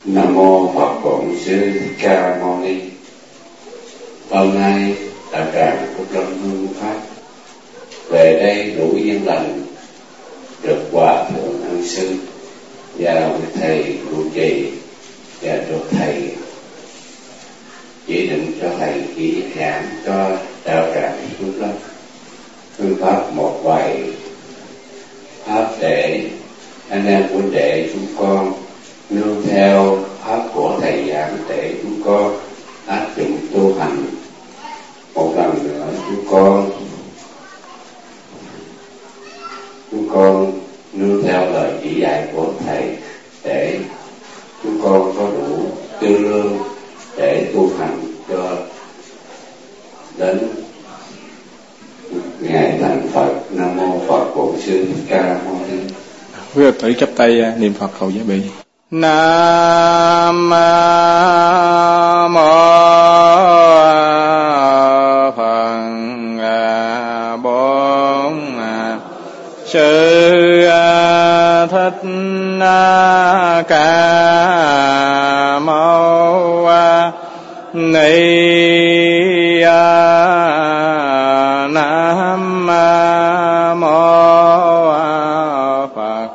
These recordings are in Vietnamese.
Nam mô Phật Bổn Sư Thích Ca Mâu Ni. Hôm nay đạo tràng Phúc Lâm Hương Pháp về đây đủ duyên lành được hòa thượng ân sư và thầy trụ trì và được thầy chỉ định cho thầy chỉ giảng cho đạo tràng Phúc Lâm Hương Pháp một vài pháp để anh em huynh đệ chúng con nương theo pháp của thầy giảng để chúng con áp dụng tu hành. Một lần nữa chúng con nương theo lời chỉ dạy của thầy để chúng con có đủ tư lương để tu hành cho đến ngày thành Phật. Nam mô Phật Bổn Sư Thích Ca Mâu Ni. Quý Phật tử chắp tay niệm Phật cầu giải bị. Nam mô Phật Bổn Sư Thích Ca Mâu Ni. Nam mô Phật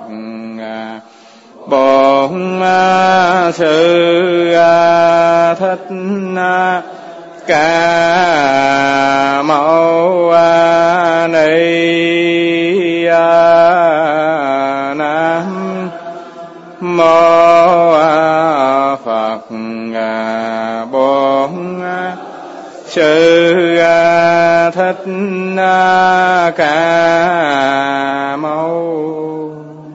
Bổn Sư Thích Ca Mâu Ni. Nam mô Phật Bổn Sư Thích Ca Mâu.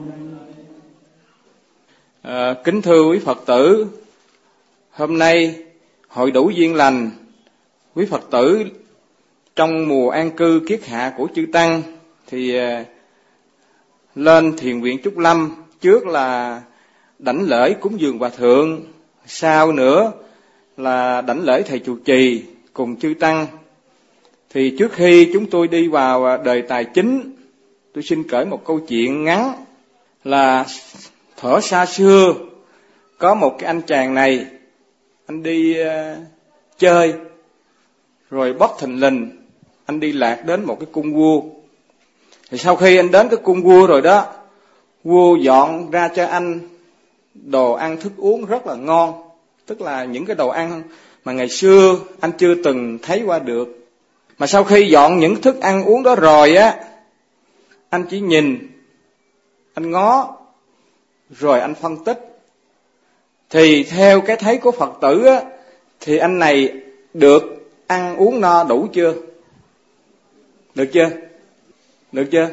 Kính thưa quý Phật tử, hôm nay hội đủ duyên lành, quý Phật tử trong mùa an cư kiết hạ của chư Tăng thì lên thiền viện Trúc Lâm, trước là đảnh lễ cúng dường Hòa Thượng, sau nữa là đảnh lễ thầy trụ trì cùng chư Tăng. Thì trước khi chúng tôi đi vào đề tài chính, tôi xin kể một câu chuyện ngắn là thuở xa xưa có một cái anh chàng này, anh đi chơi rồi bất thình lình anh đi lạc đến một cái cung vua. Thì sau khi anh đến cái cung vua rồi đó, vua dọn ra cho anh đồ ăn thức uống rất là ngon, tức là những cái đồ ăn mà ngày xưa anh chưa từng thấy qua được. Mà sau khi dọn những thức ăn uống đó rồi á, anh chỉ nhìn, anh ngó, rồi anh phân tích. Thì theo cái thấy của Phật tử á, thì anh này được ăn uống no đủ chưa? Được chưa? Được chưa?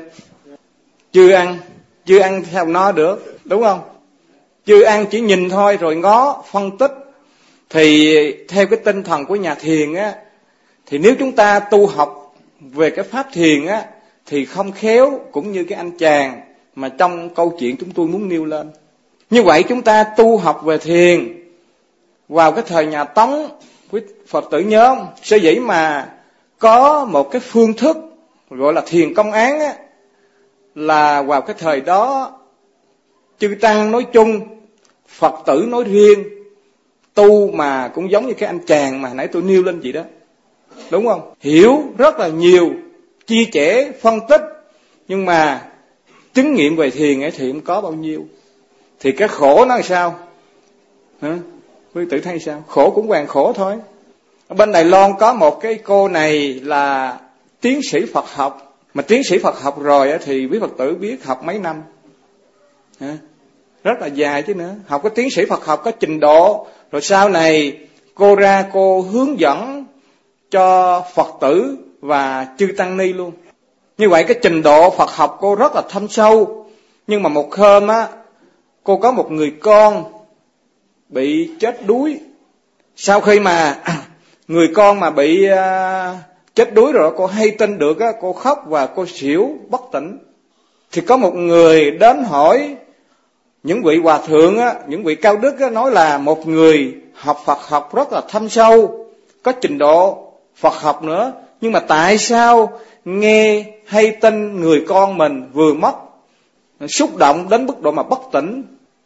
Chưa ăn theo no được, đúng không? Chưa ăn chỉ nhìn thôi rồi ngó, phân tích. Thì theo cái tinh thần của nhà thiền á, thì nếu chúng ta tu học về cái pháp thiền á, thì không khéo cũng như cái anh chàng mà trong câu chuyện chúng tôi muốn nêu lên. Như vậy chúng ta tu học về thiền vào cái thời nhà Tống, quý Phật tử nhớ không? Sở dĩ mà có một cái phương thức gọi là thiền công án á, là vào cái thời đó chư Tăng nói chung, Phật tử nói riêng, tu mà cũng giống như cái anh chàng mà nãy tôi nêu lên vậy đó, đúng không? Hiểu rất là nhiều, chia sẻ, phân tích, nhưng mà chứng nghiệm về thiền ấy thì không có bao nhiêu. Thì cái khổ nó là sao? Hả? Quý tử thấy sao? Khổ cũng hoàn khổ thôi. Ở bên Đài Loan có một cái cô này là tiến sĩ Phật học. Mà tiến sĩ Phật học rồi thì quý Phật tử biết học mấy năm? Hả? Rất là dài chứ nữa. Học cái tiến sĩ Phật học có trình độ, rồi sau này cô ra cô hướng dẫn cho Phật tử và chư Tăng ni luôn. Như vậy cái trình độ Phật học cô rất là thâm sâu. Nhưng mà một hôm á, cô có một người con bị chết đuối. Sau khi mà người con mà bị chết đuối rồi, cô hay tin được á, cô khóc và cô xỉu bất tỉnh. Thì có một người đến hỏi những vị hòa thượng á, những vị cao đức á, nói là một người học Phật học rất là thâm sâu, có trình độ Phật học nữa, nhưng mà tại sao nghe hay tin người con mình vừa mất, xúc động đến mức độ mà bất tỉnh,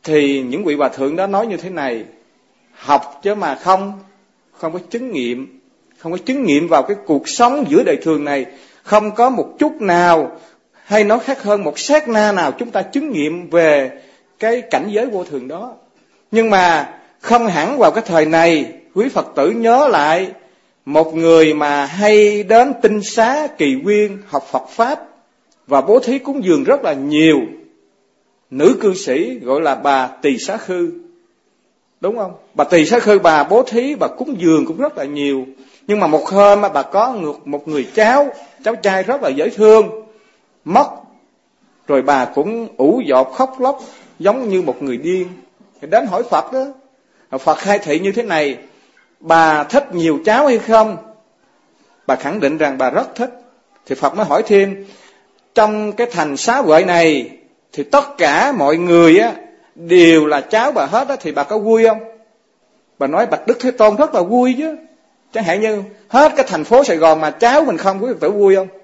thì những vị hòa thượng đó nói như thế này: học chứ mà không có chứng nghiệm, không có chứng nghiệm vào cái cuộc sống giữa đời thường này, không có một chút nào, hay nói khác hơn, một sát na nào chúng ta chứng nghiệm về cái cảnh giới vô thường đó. Nhưng mà không hẳn vào cái thời này, quý Phật tử nhớ lại một người mà hay đến tinh xá Kỳ Quyên học Phật Pháp và bố thí cúng dường rất là nhiều, nữ cư sĩ gọi là bà Tỳ Xá Khư, đúng không? Bà Tỳ Xá Khư bà bố thí, bà cúng dường cũng rất là nhiều. Nhưng mà một hôm bà có một người cháu trai rất là dễ thương mất, rồi bà cũng ủ dột khóc lóc giống như một người điên. Thì đến hỏi Phật đó, Phật khai thị như thế này: bà thích nhiều cháu hay không? Bà khẳng định rằng bà rất thích. Thì Phật mới hỏi thêm: trong cái thành Xá Huệ này thì tất cả mọi người á đều là cháu bà hết á, thì bà có vui không? Bà nói: bạch Đức Thế Tôn, rất là vui chứ. Chẳng hạn như hết cái thành phố Sài Gòn mà cháu mình không, quý Phật tử vui không?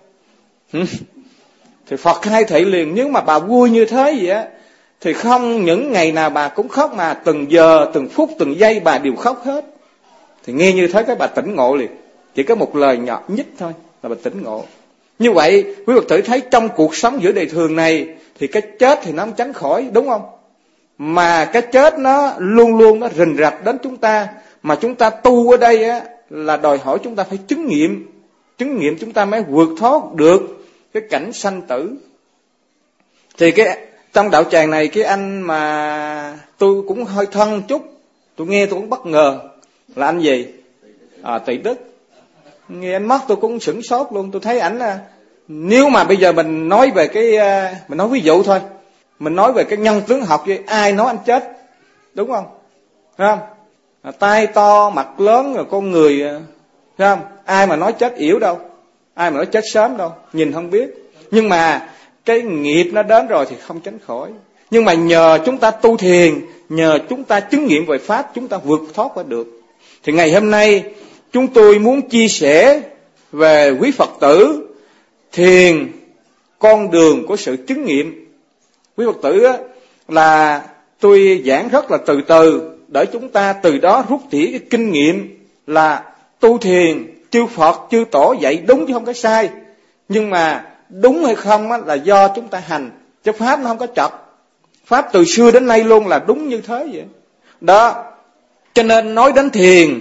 Thì Phật khai thị liền: nếu mà bà vui như thế vậy á, thì không những ngày nào bà cũng khóc, mà từng giờ, từng phút, từng giây bà đều khóc hết. Thì nghe như thế cái bà tỉnh ngộ liền. Chỉ có một lời nhỏ nhích thôi là bà tỉnh ngộ. Như vậy quý Phật tử thấy trong cuộc sống giữa đời thường này thì cái chết thì nó không tránh khỏi, đúng không? Mà cái chết nó luôn luôn nó rình rập đến chúng ta. Mà chúng ta tu ở đây á là đòi hỏi chúng ta phải chứng nghiệm chúng ta mới vượt thoát được cái cảnh sanh tử. Thì cái trong đạo tràng này, cái anh mà tôi cũng hơi thân chút, tôi nghe tôi cũng bất ngờ là anh gì? Tỳ Đức. Nghe anh mất tôi cũng sửng sốt luôn. Tôi thấy ảnh là, nếu mà bây giờ mình nói về cái, mình nói ví dụ thôi, mình nói về cái nhân tướng học vậy, ai nói anh chết, đúng không? Thấy không? Tai to, mặt lớn, rồi con người, thấy không? Ai mà nói chết yểu đâu, ai mà nói chết sớm đâu, nhìn không biết. Nhưng mà cái nghiệp nó đến rồi thì không tránh khỏi. Nhưng mà nhờ chúng ta tu thiền, nhờ chúng ta chứng nghiệm về Pháp, chúng ta vượt thoát qua được. Thì ngày hôm nay chúng tôi muốn chia sẻ về quý Phật tử thiền, con đường của sự chứng nghiệm. Quý Phật tử á, là tôi giảng rất là từ từ, để chúng ta từ đó rút tỉa cái kinh nghiệm là tu thiền, chư Phật, chư Tổ dạy đúng chứ không có sai. Nhưng mà đúng hay không á, là do chúng ta hành, chứ Pháp nó không có trật. Pháp từ xưa đến nay luôn là đúng như thế vậy. Đó, cho nên nói đến thiền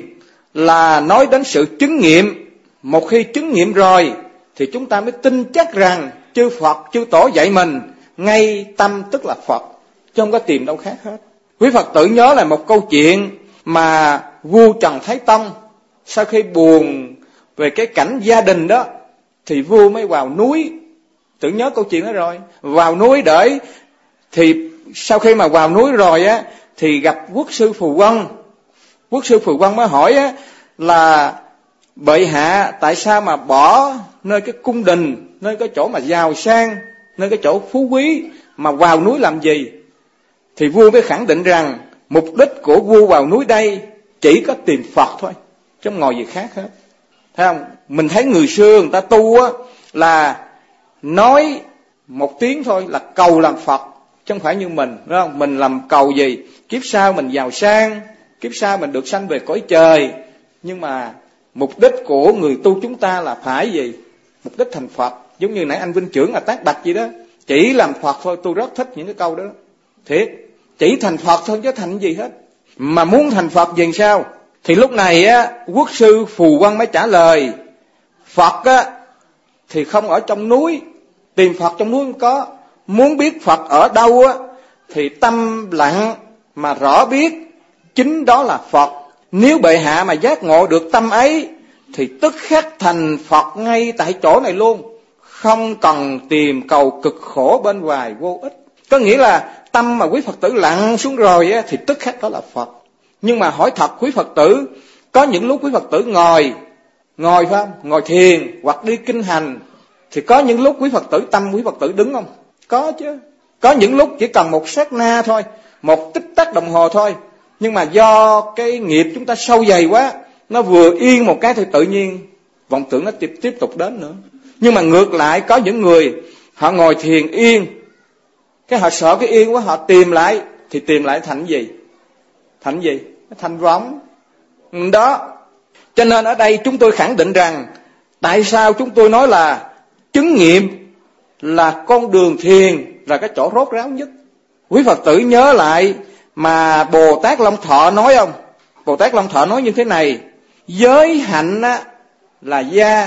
là nói đến sự chứng nghiệm. Một khi chứng nghiệm rồi thì chúng ta mới tin chắc rằng chư Phật, chư Tổ dạy mình, ngay tâm tức là Phật, chứ không có tìm đâu khác hết. Quý Phật tử nhớ là một câu chuyện mà vua Trần Thái Tông sau khi buồn về cái cảnh gia đình đó, thì vua mới vào núi. Tự nhớ câu chuyện đó rồi. Vào núi để, thì sau khi mà vào núi rồi á, thì gặp quốc sư Phù Quang. Quốc sư Phù Quang mới hỏi á, là bệ hạ tại sao mà bỏ nơi cái cung đình, nơi cái chỗ mà giàu sang, nơi cái chỗ phú quý mà vào núi làm gì? Thì vua mới khẳng định rằng mục đích của vua vào núi đây chỉ có tìm Phật thôi, chứ không ngồi gì khác hết. Thấy không? Mình thấy người xưa người ta tu á, là nói một tiếng thôi là cầu làm Phật, chứ không phải như mình, đúng không? Mình làm cầu gì? Kiếp sau mình giàu sang, kiếp sau mình được sanh về cõi trời. Nhưng mà mục đích của người tu chúng ta là phải gì? Mục đích thành Phật. Giống như nãy anh Vinh Trưởng là tác bạch gì đó, chỉ làm Phật thôi. Tôi rất thích những cái câu đó. Thiệt, chỉ thành Phật thôi chứ thành gì hết. Mà muốn thành Phật gì sao? Thì lúc này á, quốc sư Phù Quang mới trả lời: Phật á thì không ở trong núi, tìm Phật trong núi không có. Muốn biết Phật ở đâu á, thì tâm lặng mà rõ biết, chính đó là Phật. Nếu bệ hạ mà giác ngộ được tâm ấy, thì tức khắc thành Phật ngay tại chỗ này luôn, không cần tìm cầu cực khổ bên ngoài vô ích. Có nghĩa là tâm mà quý Phật tử lặng xuống rồi á, thì tức khắc đó là Phật. Nhưng mà hỏi thật quý Phật tử, có những lúc quý Phật tử ngồi phải không? Ngồi thiền hoặc đi kinh hành, thì có những lúc quý Phật tử tâm quý Phật tử đứng không? Có chứ. Có những lúc chỉ cần một sát na thôi, một tích tắc đồng hồ thôi. Nhưng mà do cái nghiệp chúng ta sâu dày quá, nó vừa yên một cái thì tự nhiên vọng tưởng nó tiếp tục đến nữa. Nhưng mà ngược lại có những người họ ngồi thiền yên, cái họ sợ cái yên quá, họ tìm lại thì tìm lại thành gì? Thành gì? Thành vọng. Đó. Cho nên ở đây chúng tôi khẳng định rằng tại sao chúng tôi nói là chứng nghiệm là con đường thiền là cái chỗ rốt ráo nhất. Quý Phật tử nhớ lại mà Bồ Tát Long Thọ nói không? Bồ Tát Long Thọ nói như thế này: giới hạnh là da,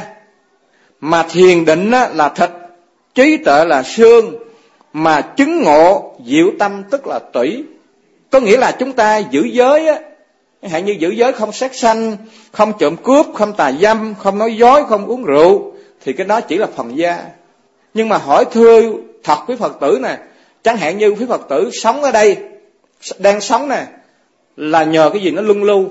mà thiền định là thịt, trí tuệ là xương, mà chứng ngộ diệu tâm tức là tủy. Có nghĩa là chúng ta giữ giới á, hãy như giữ giới không sát sanh, không trộm cướp, không tà dâm, không nói dối, không uống rượu, thì cái đó chỉ là phần da. Nhưng mà hỏi thưa thật quý Phật tử nè, chẳng hạn như quý Phật tử sống ở đây, đang sống nè, là nhờ cái gì nó luân lưu?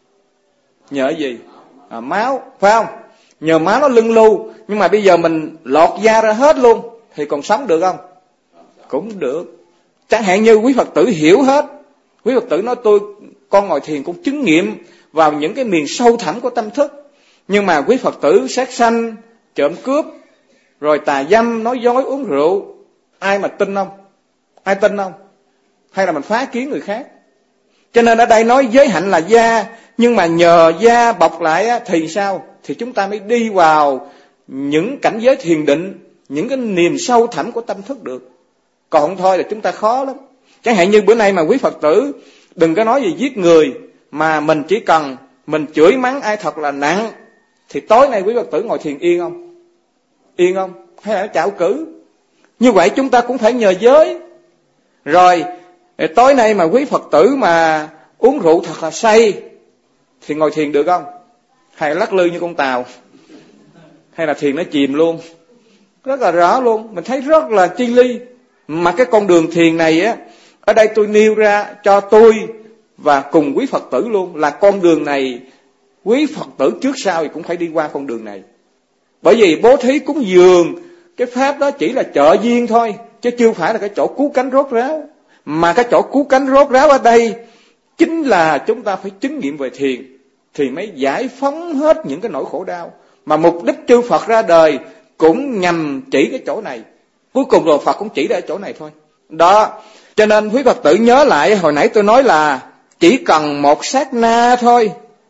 Nhờ cái gì? Máu, phải không? Nhờ máu nó luân lưu. Nhưng mà bây giờ mình lột da ra hết luôn thì còn sống được không? Cũng được. Chẳng hạn như quý Phật tử hiểu hết, quý Phật tử nói con ngồi thiền cũng chứng nghiệm vào những cái miền sâu thẳm của tâm thức. Nhưng mà quý Phật tử sát sanh, trộm cướp, rồi tà dâm, nói dối, uống rượu, ai mà tin không? Ai tin không? Hay là mình phá kiến người khác? Cho nên ở đây nói giới hạnh là da, nhưng mà nhờ da bọc lại thì sao? Thì chúng ta mới đi vào những cảnh giới thiền định, những cái niềm sâu thẳm của tâm thức được. Còn không thôi là chúng ta khó lắm. Chẳng hạn như bữa nay mà quý Phật tử đừng có nói gì giết người, mà mình chỉ cần mình chửi mắng ai thật là nặng, thì tối nay quý Phật tử ngồi thiền yên không? Yên không? Hay là chạo cử? Như vậy chúng ta cũng phải nhờ giới. Rồi tối nay mà quý Phật tử mà uống rượu thật là say thì ngồi thiền được không? Hay lắc lư như con tàu? Hay là thiền nó chìm luôn? Rất là rõ luôn. Mình thấy rất là chi ly. Mà cái con đường thiền này á, ở đây tôi nêu ra cho tôi và cùng quý Phật tử luôn, là con đường này quý Phật tử trước sau thì cũng phải đi qua con đường này. Bởi vì bố thí cúng dường, cái pháp đó chỉ là trợ duyên thôi, chứ chưa phải là cái chỗ cứu cánh rốt ráo. Mà cái chỗ cứu cánh rốt ráo ở đây chính là chúng ta phải chứng nghiệm về thiền, thì mới giải phóng hết những cái nỗi khổ đau. Mà mục đích chư Phật ra đời cũng nhằm chỉ cái chỗ này. Cuối cùng rồi Phật cũng chỉ ra chỗ này thôi. Đó, cho nên quý Phật tử nhớ lại hồi nãy tôi nói là chỉ cần một sát na thôi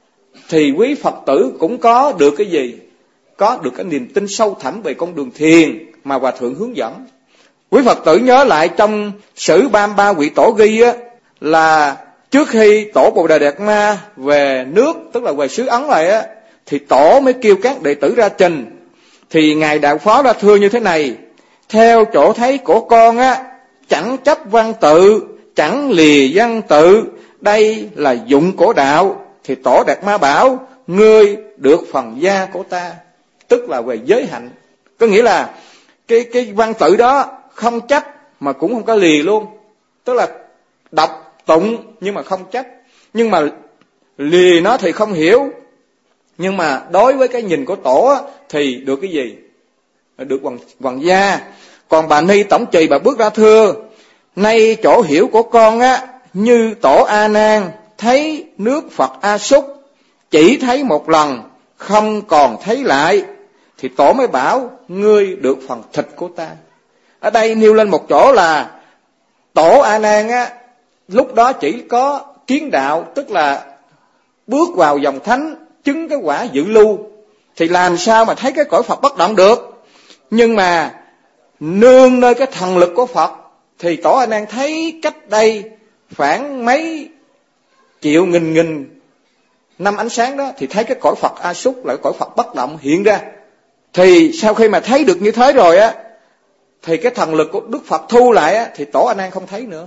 thì quý Phật tử cũng có được cái gì? Có được cái niềm tin sâu thẳm về con đường thiền mà Hòa Thượng hướng dẫn. Quý Phật tử nhớ lại trong sử Ba Vị Tổ ghi á, là trước khi Tổ Bồ Đề Đạt Ma về nước, tức là về xứ Ấn lại á, thì Tổ mới kêu các đệ tử ra trình. Thì Ngài Đạo Phó đã thưa như thế này: theo chỗ thấy của con á, chẳng chấp văn tự, chẳng lìa văn tự, đây là dụng của đạo. Thì Tổ Đạt Ma bảo: ngươi được phần gia của ta, tức là về giới hạnh. Có nghĩa là cái văn tự đó không chấp mà cũng không có lìa luôn, tức là đọc tụng nhưng mà không chấp. Nhưng mà lìa nó thì không hiểu. Nhưng mà đối với cái nhìn của Tổ á, thì được cái gì? Được hoàng gia. Còn bà Ni Tổng Trì bà bước ra thưa: nay chỗ hiểu của con á, như Tổ A Nan thấy nước Phật A Xúc, chỉ thấy một lần không còn thấy lại, thì Tổ mới bảo: ngươi được phần thịt của ta. Ở đây nêu lên một chỗ là Tổ A Nan á, lúc đó chỉ có kiến đạo, tức là bước vào dòng thánh, chứng cái quả dự lưu, thì làm sao mà thấy cái cõi Phật bất động được. Nhưng mà nương nơi cái thần lực của Phật, thì Tổ A Nan thấy cách đây khoảng mấy triệu nghìn năm ánh sáng đó, thì thấy cái cõi Phật A Xúc là cõi Phật bất động hiện ra. Thì sau khi mà thấy được như thế rồi á, thì cái thần lực của Đức Phật thu lại á, thì Tổ A Nan không thấy nữa.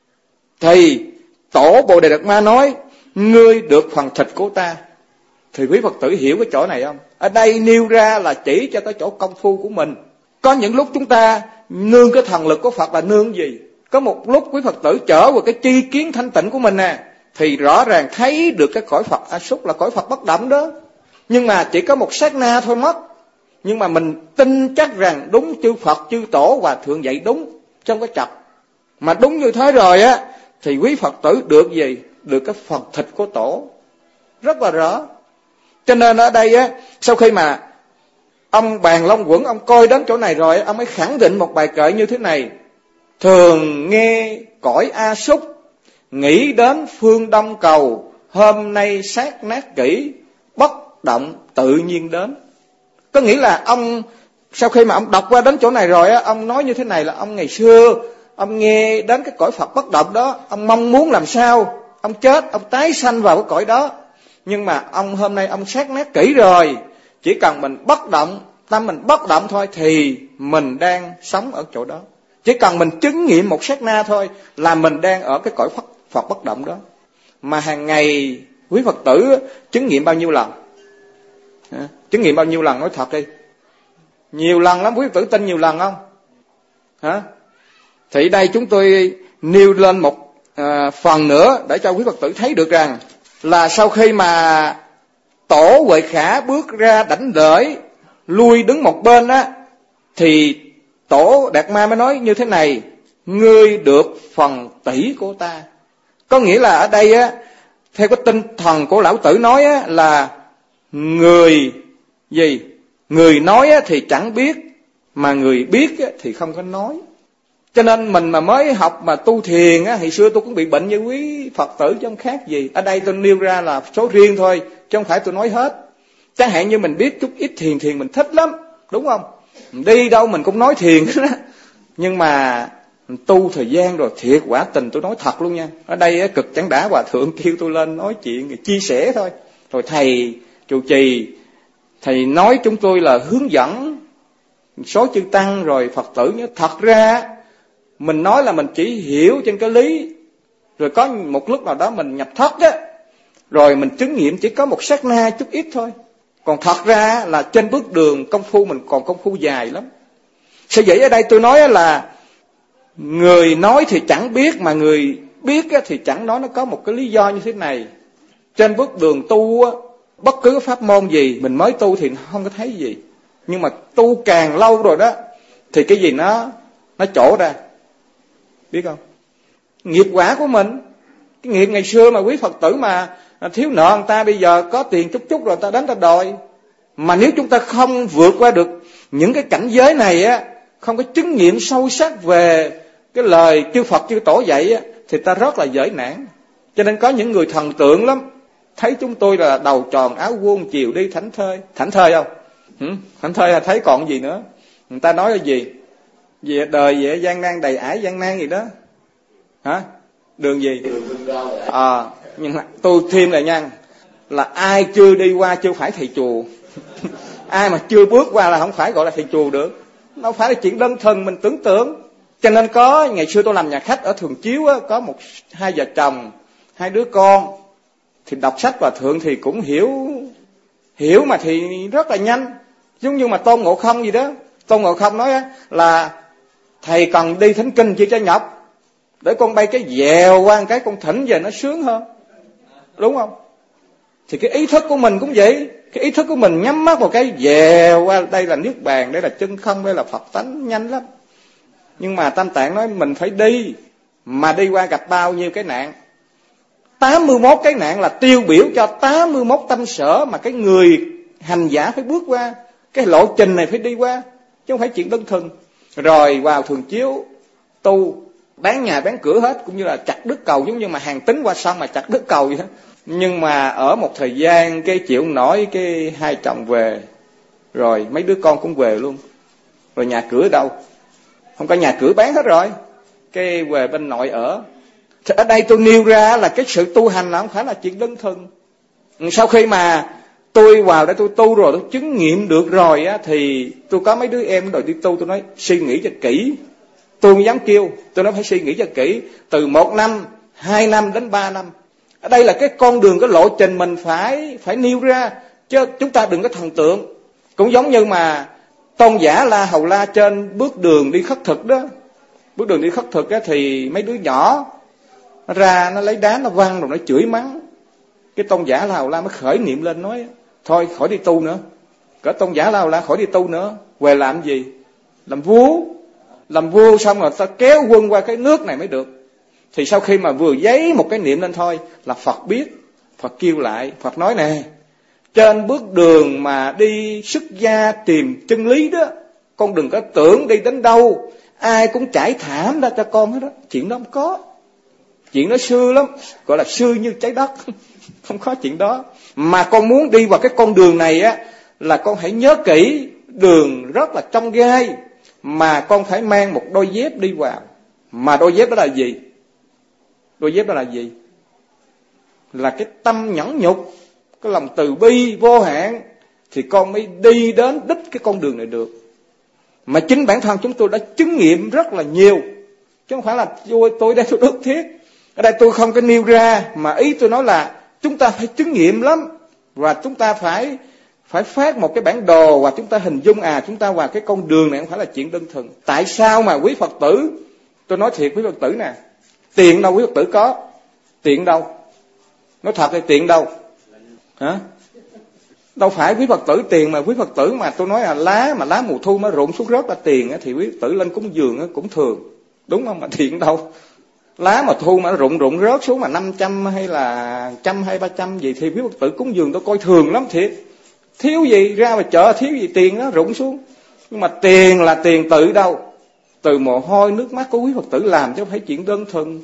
Thì Tổ Bồ Đề Đạt Ma nói: ngươi được phần thịt của ta. Thì quý Phật tử hiểu cái chỗ này không? Ở đây nêu ra là chỉ cho cái chỗ công phu của mình. Có những lúc chúng ta nương cái thần lực của Phật là nương gì? Có một lúc quý Phật tử trở vào cái tri kiến thanh tịnh của mình nè, thì rõ ràng thấy được cái cõi Phật A Xúc là cõi Phật bất động đó. Nhưng mà chỉ có một sát na thôi mất. Nhưng mà mình tin chắc rằng đúng chư Phật, chư Tổ, Hòa Thượng dạy đúng trong cái chập. Mà đúng như thế rồi á, thì quý Phật tử được gì? Được cái phần thịt của Tổ. Rất là rõ. Cho nên ở đây á, sau khi mà ông Bàn Long Quẩn ông coi đến chỗ này rồi, ông mới khẳng định một bài kệ như thế này: thường nghe cõi A Xúc nghĩ đến phương đông cầu, hôm nay sát nát kỹ, bất động tự nhiên đến. Có nghĩa là ông sau khi mà ông đọc qua đến chỗ này rồi á, ông nói như thế này là ông ngày xưa ông nghe đến cái cõi Phật bất động đó, ông mong muốn làm sao ông chết, ông tái sanh vào cái cõi đó. Nhưng mà ông hôm nay ông sát nát kỹ rồi, chỉ cần mình bất động, tâm mình bất động thôi thì mình đang sống ở chỗ đó. Chỉ cần mình chứng nghiệm một sát na thôi là mình đang ở cái cõi Phật bất động đó. Mà hàng ngày quý Phật tử chứng nghiệm bao nhiêu lần? Chứng nghiệm bao nhiêu lần nói thật đi. Nhiều lần lắm, quý Phật tử tin nhiều lần không? Hả? Thì đây chúng tôi nêu lên một phần nữa để cho quý Phật tử thấy được rằng là sau khi mà Tổ Huệ Khả bước ra đảnh lễ, lui đứng một bên á, thì Tổ Đạt Ma mới nói như thế này: ngươi được phần tỷ của ta. Có nghĩa là ở đây á, theo cái tinh thần của lão tử nói á, là người gì? Người nói á, thì chẳng biết, mà người biết á, thì không có nói. Cho nên mình mà mới học mà tu thiền á, hồi xưa tôi cũng bị bệnh như quý Phật tử chứ không khác gì. Ở đây tôi nêu ra là số riêng thôi, chứ không phải tôi nói hết. Chẳng hạn như mình biết chút ít thiền mình thích lắm, đúng không? Đi đâu mình cũng nói thiền đó. Nhưng mà tu thời gian rồi thiệt quả tình tôi nói thật luôn nha. Ở đây cực chẳng đã hòa thượng kêu tôi lên nói chuyện, chia sẻ thôi. Rồi thầy trụ trì, thầy nói chúng tôi là hướng dẫn số chư tăng rồi Phật tử nhớ. Thật ra mình nói là mình chỉ hiểu trên cái lý, rồi có một lúc nào đó mình nhập thất á, rồi mình chứng nghiệm chỉ có một sát na chút ít thôi. Còn thật ra là trên bước đường công phu mình còn công phu dài lắm. Sở dĩ ở đây tôi nói là người nói thì chẳng biết, mà người biết thì chẳng nói. Nó có một cái lý do như thế này. Trên bước đường tu, bất cứ pháp môn gì, mình mới tu thì không có thấy gì. Nhưng mà tu càng lâu rồi đó, thì cái gì nó trổ ra. Biết không? Nghiệp quả của mình, cái nghiệp ngày xưa mà quý Phật tử mà thiếu nợ người ta, bây giờ có tiền chút chút rồi ta đến ta đòi. Mà nếu chúng ta không vượt qua được những cái cảnh giới này á, không có chứng nghiệm sâu sắc về cái lời chư Phật chư Tổ dạy á, thì ta rất là dễ nản. Cho nên có những người thần tượng lắm, thấy chúng tôi là đầu tròn áo vuông chiều đi thảnh thơi. Thảnh thơi không? Thảnh thơi là thấy còn gì nữa. Người ta nói là gì? Về đời về gian nan đầy ải gian nan gì đó. Hả? Đường gì? Nhưng mà tôi thêm lại nha, là ai chưa đi qua chưa phải thầy chùa. Ai mà chưa bước qua là không phải gọi là thầy chùa được. Nó phải là chuyện đơn thuần mình tưởng tượng. Cho nên có ngày xưa tôi làm nhà khách ở Thường Chiếu á, có hai vợ chồng, hai đứa con, thì đọc sách Hòa Thượng thì cũng hiểu mà thì rất là nhanh. Giống như mà Tôn Ngộ Không gì đó. Tôn Ngộ Không nói á, là thầy cần đi thỉnh kinh chỉ cho nhọc, để con bay cái dèo qua cái con thỉnh về nó sướng hơn. Đúng không? Thì cái ý thức của mình cũng vậy. Cái ý thức của mình nhắm mắt vào cái dèo qua, đây là Niết Bàn, đây là chân không, đây là Phật tánh, nhanh lắm. Nhưng mà Tam Tạng nói mình phải đi, mà đi qua gặp bao nhiêu cái nạn. 81 cái nạn là tiêu biểu cho 81 tâm sở mà cái người hành giả phải bước qua. Cái lộ trình này phải đi qua, chứ không phải chuyện đơn thuần. Rồi vào Thường Chiếu tu, bán nhà bán cửa hết, cũng như là chặt đứt cầu, giống như mà hàng tính qua sông mà chặt đứt cầu vậy đó. Nhưng mà ở một thời gian cái chịu nổi, cái hai chồng về, rồi mấy đứa con cũng về luôn. Rồi nhà cửa đâu? Không có nhà cửa bán hết rồi. Cái về bên nội ở. Thì ở đây tôi nêu ra là cái sự tu hành là không phải là chuyện đơn thuần. Sau khi mà tôi vào đây tôi tu rồi, tôi chứng nghiệm được rồi á, thì tôi có mấy đứa em đòi đi tu, tôi nói suy nghĩ cho kỹ. Tôi không dám kêu, tôi nói phải suy nghĩ cho kỹ. Từ 1 năm, 2 năm đến 3 năm. Ở đây là cái con đường, cái lộ trình mình phải nêu ra, chứ chúng ta đừng có thần tượng. Cũng giống như mà Tôn giả La Hầu La trên bước đường đi khất thực đó. Bước đường đi khất thực á, thì mấy đứa nhỏ nó ra, nó lấy đá nó văng rồi nó chửi mắng. Cái Tôn giả La Hầu La mới khởi niệm lên nói thôi khỏi đi tu nữa. Cái Tôn giả La Hầu La khỏi đi tu nữa, về làm gì? Làm vua. Làm vua xong rồi ta kéo quân qua cái nước này mới được. Thì sau khi mà vừa giấy một cái niệm lên thôi là Phật biết. Phật kêu lại, Phật nói nè, trên bước đường mà đi xuất gia tìm chân lý đó, con đừng có tưởng đi đến đâu ai cũng trải thảm ra cho con hết đó. Chuyện đó không có. Chuyện đó xưa lắm, gọi là xưa như trái đất. Không có chuyện đó. Mà con muốn đi vào cái con đường này á, là con hãy nhớ kỹ, đường rất là trong gai, mà con phải mang một đôi dép đi vào. Mà đôi dép đó là gì? Đôi dép đó là gì? Là cái tâm nhẫn nhục, cái lòng từ bi vô hạn, thì con mới đi đến đích cái con đường này được. Mà chính bản thân chúng tôi đã chứng nghiệm rất là nhiều, chứ không phải là tôi đây tôi ước thiết. Ở đây tôi không có nêu ra, mà ý tôi nói là chúng ta phải chứng nghiệm lắm, và chúng ta phải phát một cái bản đồ, và chúng ta hình dung chúng ta vào cái con đường này không phải là chuyện đơn thuần. Tại sao mà quý Phật tử, tôi nói thiệt quý Phật tử nè, tiền đâu quý Phật tử có? Tiền đâu? Nói thật thì tiền đâu? Hả? Đâu phải quý Phật tử tiền, mà quý Phật tử mà tôi nói là lá mùa thu nó rụng xuống rớt là tiền á, thì quý Phật tử lên cúng dường cũng thường, đúng không? Mà tiền đâu? Lá mà thu mà nó rụng rớt xuống mà 500 hay là 100 hay 300 gì thì quý Phật tử cúng dường tôi coi thường lắm thiệt. Thiếu gì ra mà chợ, thiếu gì tiền nó rụng xuống. Nhưng mà tiền là tiền từ đâu? Từ mồ hôi nước mắt của quý Phật tử làm, chứ không phải chuyện đơn thuần.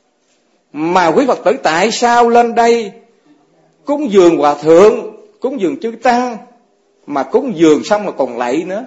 Mà quý Phật tử tại sao lên đây cúng dường hòa thượng, cúng dường chư tăng, mà cúng dường xong mà còn lạy nữa?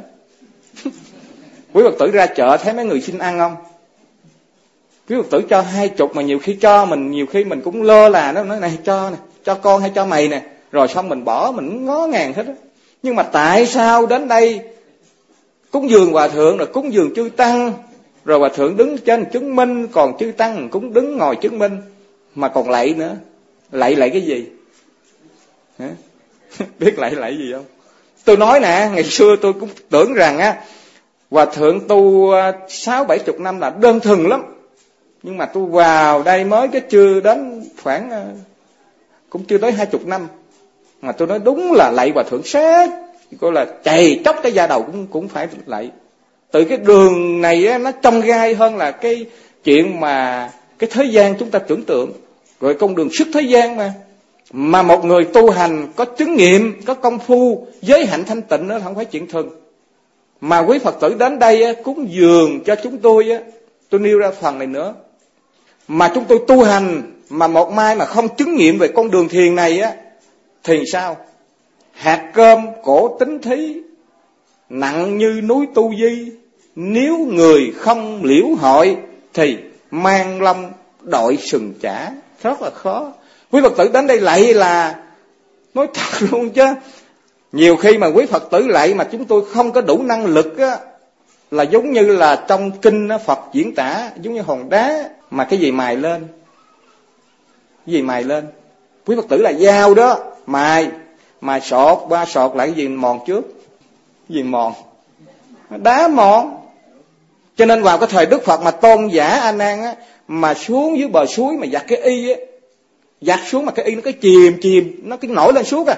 Quý Phật tử ra chợ thấy mấy người xin ăn không? Quý Phật tử cho 20 mà nhiều khi cho mình, nhiều khi mình cũng lơ là nó nói này cho nè, cho con hay cho mày nè, rồi xong mình bỏ, mình ngó ngàng hết á. Nhưng mà tại sao đến đây cúng dường hòa thượng, rồi cúng dường chư tăng, rồi hòa thượng đứng trên chứng minh, còn chư tăng cũng đứng ngồi chứng minh, mà còn lạy nữa? Lạy cái gì? Hả? Biết lạy gì không? Tôi nói nè, ngày xưa tôi cũng tưởng rằng hòa thượng tu 60-70 năm là đơn thuần lắm. Nhưng mà tôi vào đây mới cái chưa đến khoảng cũng chưa tới 20 năm, mà tôi nói đúng là lạy hòa thượng sát, coi là chày chóc cái da đầu cũng phải lạy. Từ cái đường này nó trong gai hơn là cái chuyện mà cái thế gian chúng ta tưởng tượng. Rồi con đường xuất thế gian mà một người tu hành có chứng nghiệm, có công phu, giới hạnh thanh tịnh đó không phải chuyện thường. Mà quý Phật tử đến đây cúng dường cho chúng tôi nêu ra phần này nữa. Mà chúng tôi tu hành mà một mai mà không chứng nghiệm về con đường thiền này thì sao? Hạt cơm cổ tính thí, nặng như núi tu di, nếu người không liễu hội thì mang long đội sừng chả. Rất là khó. Quý Phật tử đến đây lạy là nói thật luôn chứ, nhiều khi mà quý Phật tử lạy mà chúng tôi không có đủ năng lực là giống như là trong kinh Phật diễn tả, giống như hòn đá mà cái gì mài lên. Cái gì mài lên? Quý Phật tử là dao đó, mài sọt, ba sọt lại cái gì mòn trước? Cái gì mòn? Đá mòn. Cho nên vào cái thời Đức Phật mà Tôn giả A Nan mà xuống dưới bờ suối mà giặt cái y giặt xuống mà cái y nó cái chìm nó cái nổi lên suốt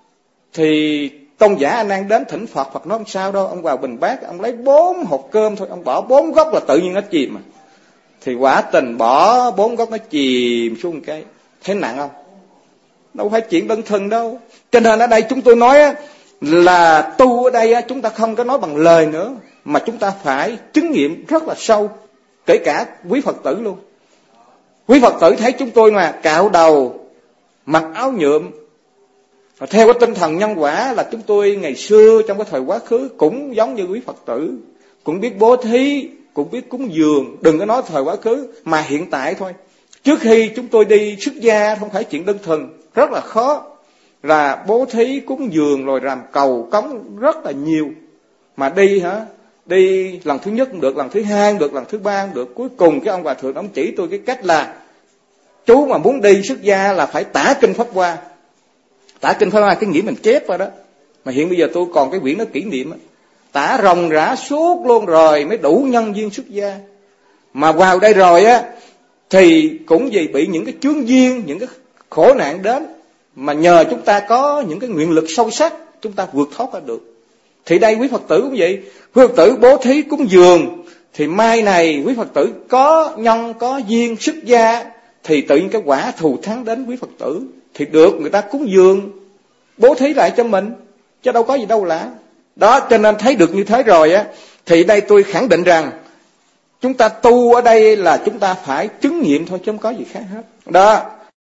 thì Tôn giả A Nan đến thỉnh Phật, Phật nói không sao đâu, ông vào bình bát, ông lấy 4 hộp cơm thôi, ông bỏ 4 gốc là tự nhiên nó chìm Thì quả tình bỏ 4 gốc nó chìm xuống cái, thấy nặng không? Đâu phải chuyện đơn thuần đâu. Cho nên ở đây chúng tôi nói là tu ở đây chúng ta không có nói bằng lời nữa, mà chúng ta phải chứng nghiệm rất là sâu, kể cả quý Phật tử luôn. Quý Phật tử thấy chúng tôi mà cạo đầu, mặc áo nhuộm, theo cái tinh thần nhân quả là chúng tôi ngày xưa trong cái thời quá khứ cũng giống như quý Phật tử, cũng biết bố thí, cũng biết cúng dường. Đừng có nói thời quá khứ, mà hiện tại thôi. Trước khi chúng tôi đi xuất gia không phải chuyện đơn thuần, rất là khó, là bố thí cúng dường rồi làm cầu cống rất là nhiều. Mà đi lần thứ nhất cũng được, lần thứ hai cũng được, lần thứ ba cũng được. Cuối cùng cái ông hòa thượng ông chỉ tôi cái cách là chú mà muốn đi xuất gia là phải tả kinh Pháp Hoa. Tả kinh Pháp Hoa cái nghĩa mình chép vào đó, mà hiện bây giờ tôi còn cái quyển nó kỷ niệm tả ròng rã suốt luôn rồi mới đủ nhân duyên xuất gia. Mà vào đây rồi thì cũng vì bị những cái chướng duyên, những cái khổ nạn đến, mà nhờ chúng ta có những cái nguyện lực sâu sắc, chúng ta vượt thoát ra được. Thì đây quý Phật tử cũng vậy, quý Phật tử bố thí cúng dường, thì mai này quý Phật tử có nhân có duyên xuất gia, thì tự nhiên cái quả thù thắng đến quý Phật tử, thì được người ta cúng dường bố thí lại cho mình, chứ đâu có gì đâu lạ. Đó, cho nên thấy được như thế rồi thì đây tôi khẳng định rằng Chúng ta tu ở đây là chúng ta phải chứng nghiệm thôi chứ không có gì khác hết. Đó.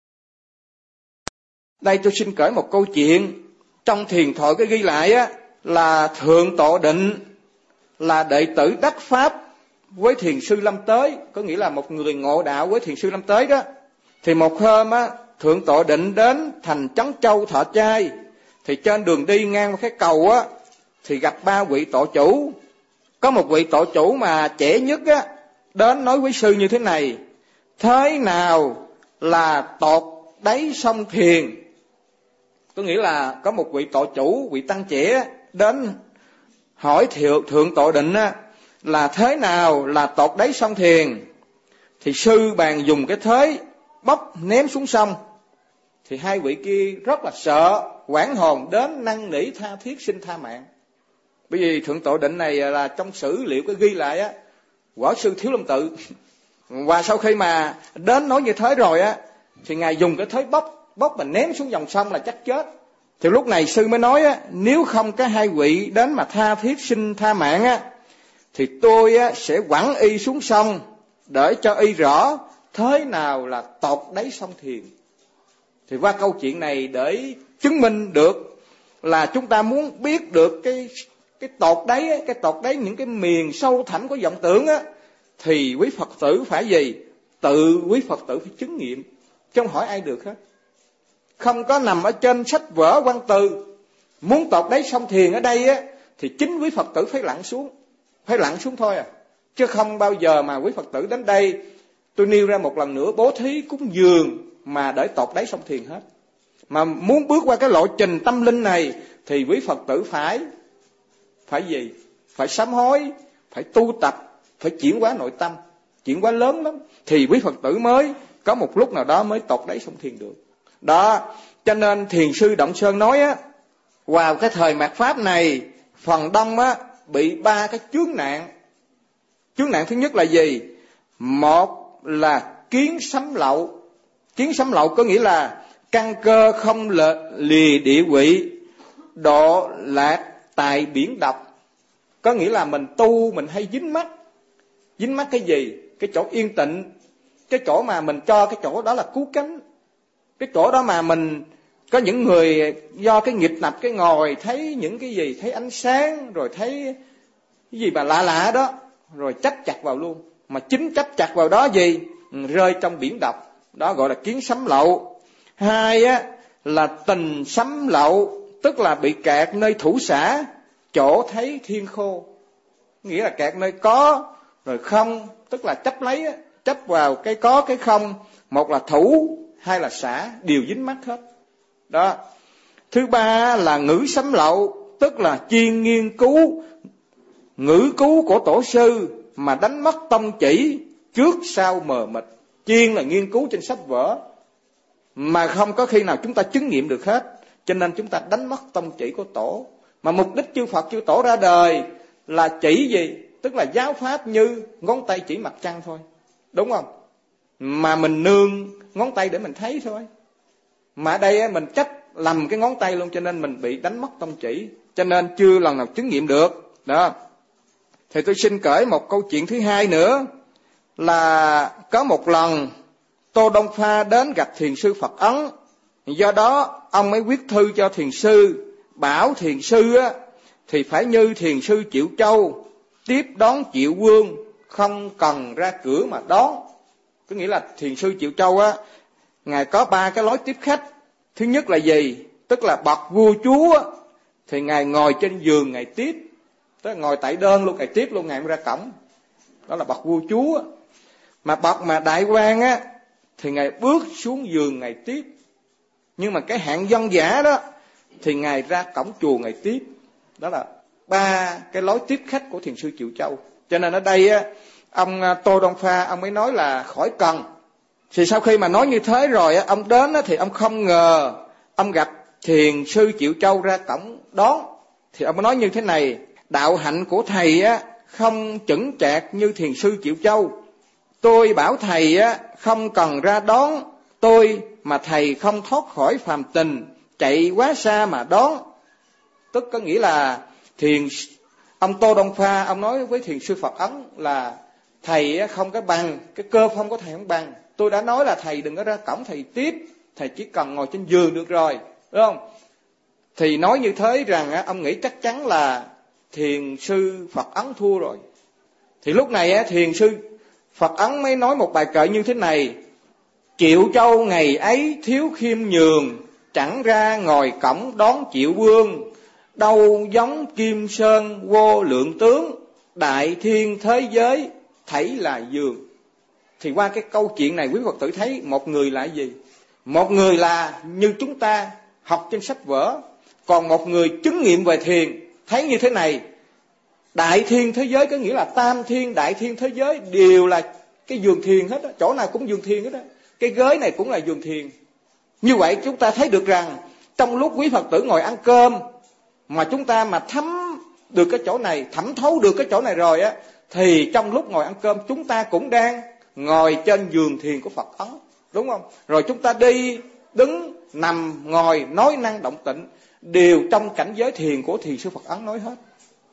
Đây tôi xin kể một câu chuyện. Trong thiền thoại cái ghi lại á, là Thượng Tọa Định là đệ tử đắc pháp với thiền sư Lâm Tới, có nghĩa là một người ngộ đạo với thiền sư Lâm Tới đó. Thì một hôm á, Thượng Tọa Định đến thành Trấn Châu thọ trai. Thì trên đường đi ngang qua cái cầu á, thì gặp 3 vị tọa chủ. Có một vị tọa chủ mà trẻ nhất á, đến nói với sư như thế này: thế nào là tột đáy sông thiền? Có nghĩa là có một vị tọa chủ, vị tăng trẻ đến hỏi Thượng Tọa Định á, là thế nào là tột đáy sông thiền? Thì sư bàn dùng cái thế bóc ném xuống sông. Thì 2 vị kia rất là sợ, hoảng hồn đến năn nỉ tha thiết xin tha mạng. Bởi vì Thượng Tọa Định này là trong sử liệu có ghi lại á, quả sư Thiếu Lâm Tự. Và sau khi mà đến nói như thế rồi á, thì ngài dùng cái thế bóc mà ném xuống dòng sông là chắc chết. Thì lúc này sư mới nói á, nếu không có 2 vị đến mà tha thiết xin tha mạng á, thì tôi á sẽ quẳng y xuống sông để cho y rõ thế nào là tột đáy sông thiền. Thì qua câu chuyện này để chứng minh được là chúng ta muốn biết được cái tột đáy, cái tột đáy những cái miền sâu thẳm của vọng tưởng á, thì quý Phật tử phải gì? Tự quý Phật tử phải chứng nghiệm, chứ không hỏi ai được hết. Không có nằm ở trên sách vở văn từ. Muốn tột đáy sông thiền ở đây á, thì chính quý Phật tử phải lặn xuống thôi à. Chứ không bao giờ mà quý Phật tử đến đây, tôi nêu ra một lần nữa, bố thí cúng dường mà để tột đáy sông thiền hết. Mà muốn bước qua cái lộ trình tâm linh này thì quý Phật tử phải gì? Phải sám hối, phải tu tập, phải chuyển hóa nội tâm, chuyển hóa lớn lắm, thì quý Phật tử mới có một lúc nào đó mới tột đáy sông thiền được. Đó, cho nên thiền sư Động Sơn nói á, vào cái thời mạt Pháp này, phần đông á bị 3 cái chướng nạn. Chướng nạn thứ nhất là gì? Một là kiến sấm lậu. Kiến sấm lậu có nghĩa là căn cơ không lìa địa vị, độ lạc tại biển độc. Có nghĩa là mình tu mình hay dính mắc. Dính mắc cái gì? Cái chỗ yên tịnh, cái chỗ mà mình cho cái chỗ đó là cứu cánh. Cái chỗ đó mà mình có những người do cái nghịch nập cái ngồi thấy những cái gì, thấy ánh sáng rồi thấy cái gì mà lạ lạ đó, rồi chấp chặt vào luôn. Mà chính chấp chặt vào đó gì? Rơi trong biển độc. Đó gọi là kiến sấm lậu. 2 á là tình sấm lậu, tức là bị kẹt nơi thủ xã, chỗ thấy thiên khô. Nghĩa là kẹt nơi có rồi không, tức là chấp lấy á, chấp vào cái có cái không. Một là thủ, 2 là xã, đều dính mắc hết. Đó. Thứ 3 là ngữ sấm lậu, tức là chuyên nghiên cứu ngữ cứu của tổ sư mà đánh mất tông chỉ, trước sau mờ mịt. Chuyên là nghiên cứu trên sách vở mà không có khi nào chúng ta chứng nghiệm được hết, cho nên chúng ta đánh mất tông chỉ của tổ. Mà mục đích chư Phật chư Tổ ra đời là chỉ gì? Tức là giáo pháp như ngón tay chỉ mặt trăng thôi, đúng không? Mà mình nương ngón tay để mình thấy thôi. Mà ở đây mình chấp lầm cái ngón tay luôn, cho nên mình bị đánh mất tông chỉ, cho nên chưa lần nào chứng nghiệm được. Đó. Thì tôi xin kể một câu chuyện thứ 2 nữa, là có một lần Tô Đông Pha đến gặp thiền sư Phật Ấn. Do đó ông mới viết thư cho thiền sư, bảo thiền sư á, thì phải như thiền sư Triệu Châu, tiếp đón Triệu Vương, không cần ra cửa mà đón. Có nghĩa là thiền sư Triệu Châu á, ngài có 3 cái lối tiếp khách. Thứ nhất là gì? Tức là bậc vua chúa á, thì ngài ngồi trên giường ngài tiếp, tức là ngồi tại đơn luôn, ngài tiếp luôn, ngài mới ra cổng. Đó là bậc vua chúa á. Mà bậc mà đại quan á, thì ngài bước xuống giường ngài tiếp. Nhưng mà cái hạng dân giả đó thì ngài ra cổng chùa ngài tiếp. Đó là 3 cái lối tiếp khách của thiền sư Triệu Châu. Cho nên ở đây á, ông Tô Đông Pha ông mới nói là khỏi cần. Thì sau khi mà nói như thế rồi á, ông đến á, thì ông không ngờ ông gặp thiền sư Triệu Châu ra cổng đón. Thì ông mới nói như thế này: đạo hạnh của thầy á không chững chạc như thiền sư Triệu Châu. Tôi bảo thầy á không cần ra đón tôi mà thầy không thoát khỏi phàm tình, chạy quá xa mà đón. Tức có nghĩa là ông Tô Đông Pha ông nói với thiền sư Phật Ấn là thầy không có bằng, cái cơ phong của thầy không bằng. Tôi đã nói là thầy đừng có ra cổng thầy tiếp, thầy chỉ cần ngồi trên giường được rồi, đúng không? Thì nói như thế rằng ông nghĩ chắc chắn là thiền sư Phật Ấn thua rồi. Thì lúc này thiền sư Phật Ấn mới nói một bài kệ như thế này: Triệu Châu ngày ấy thiếu khiêm nhường, chẳng ra ngồi cổng đón Triệu Vương. Đâu giống Kim Sơn vô lượng tướng, đại thiên thế giới thảy là giường. Thì qua cái câu chuyện này quý Phật tử thấy một người là gì? Một người là như chúng ta học trên sách vở, còn một người chứng nghiệm về thiền thấy như thế này: đại thiên thế giới có nghĩa là tam thiên đại thiên thế giới đều là cái giường thiền hết á, chỗ nào cũng giường thiền hết á, cái ghế này cũng là giường thiền. Như vậy chúng ta thấy được rằng trong lúc quý Phật tử ngồi ăn cơm mà chúng ta mà thấm được cái chỗ này, thẩm thấu được cái chỗ này rồi á, thì trong lúc ngồi ăn cơm chúng ta cũng đang ngồi trên giường thiền của Phật Ấn, đúng không? Rồi chúng ta đi, đứng, nằm, ngồi, nói năng động tịnh đều trong cảnh giới thiền của thiền sư Phật Ấn nói hết.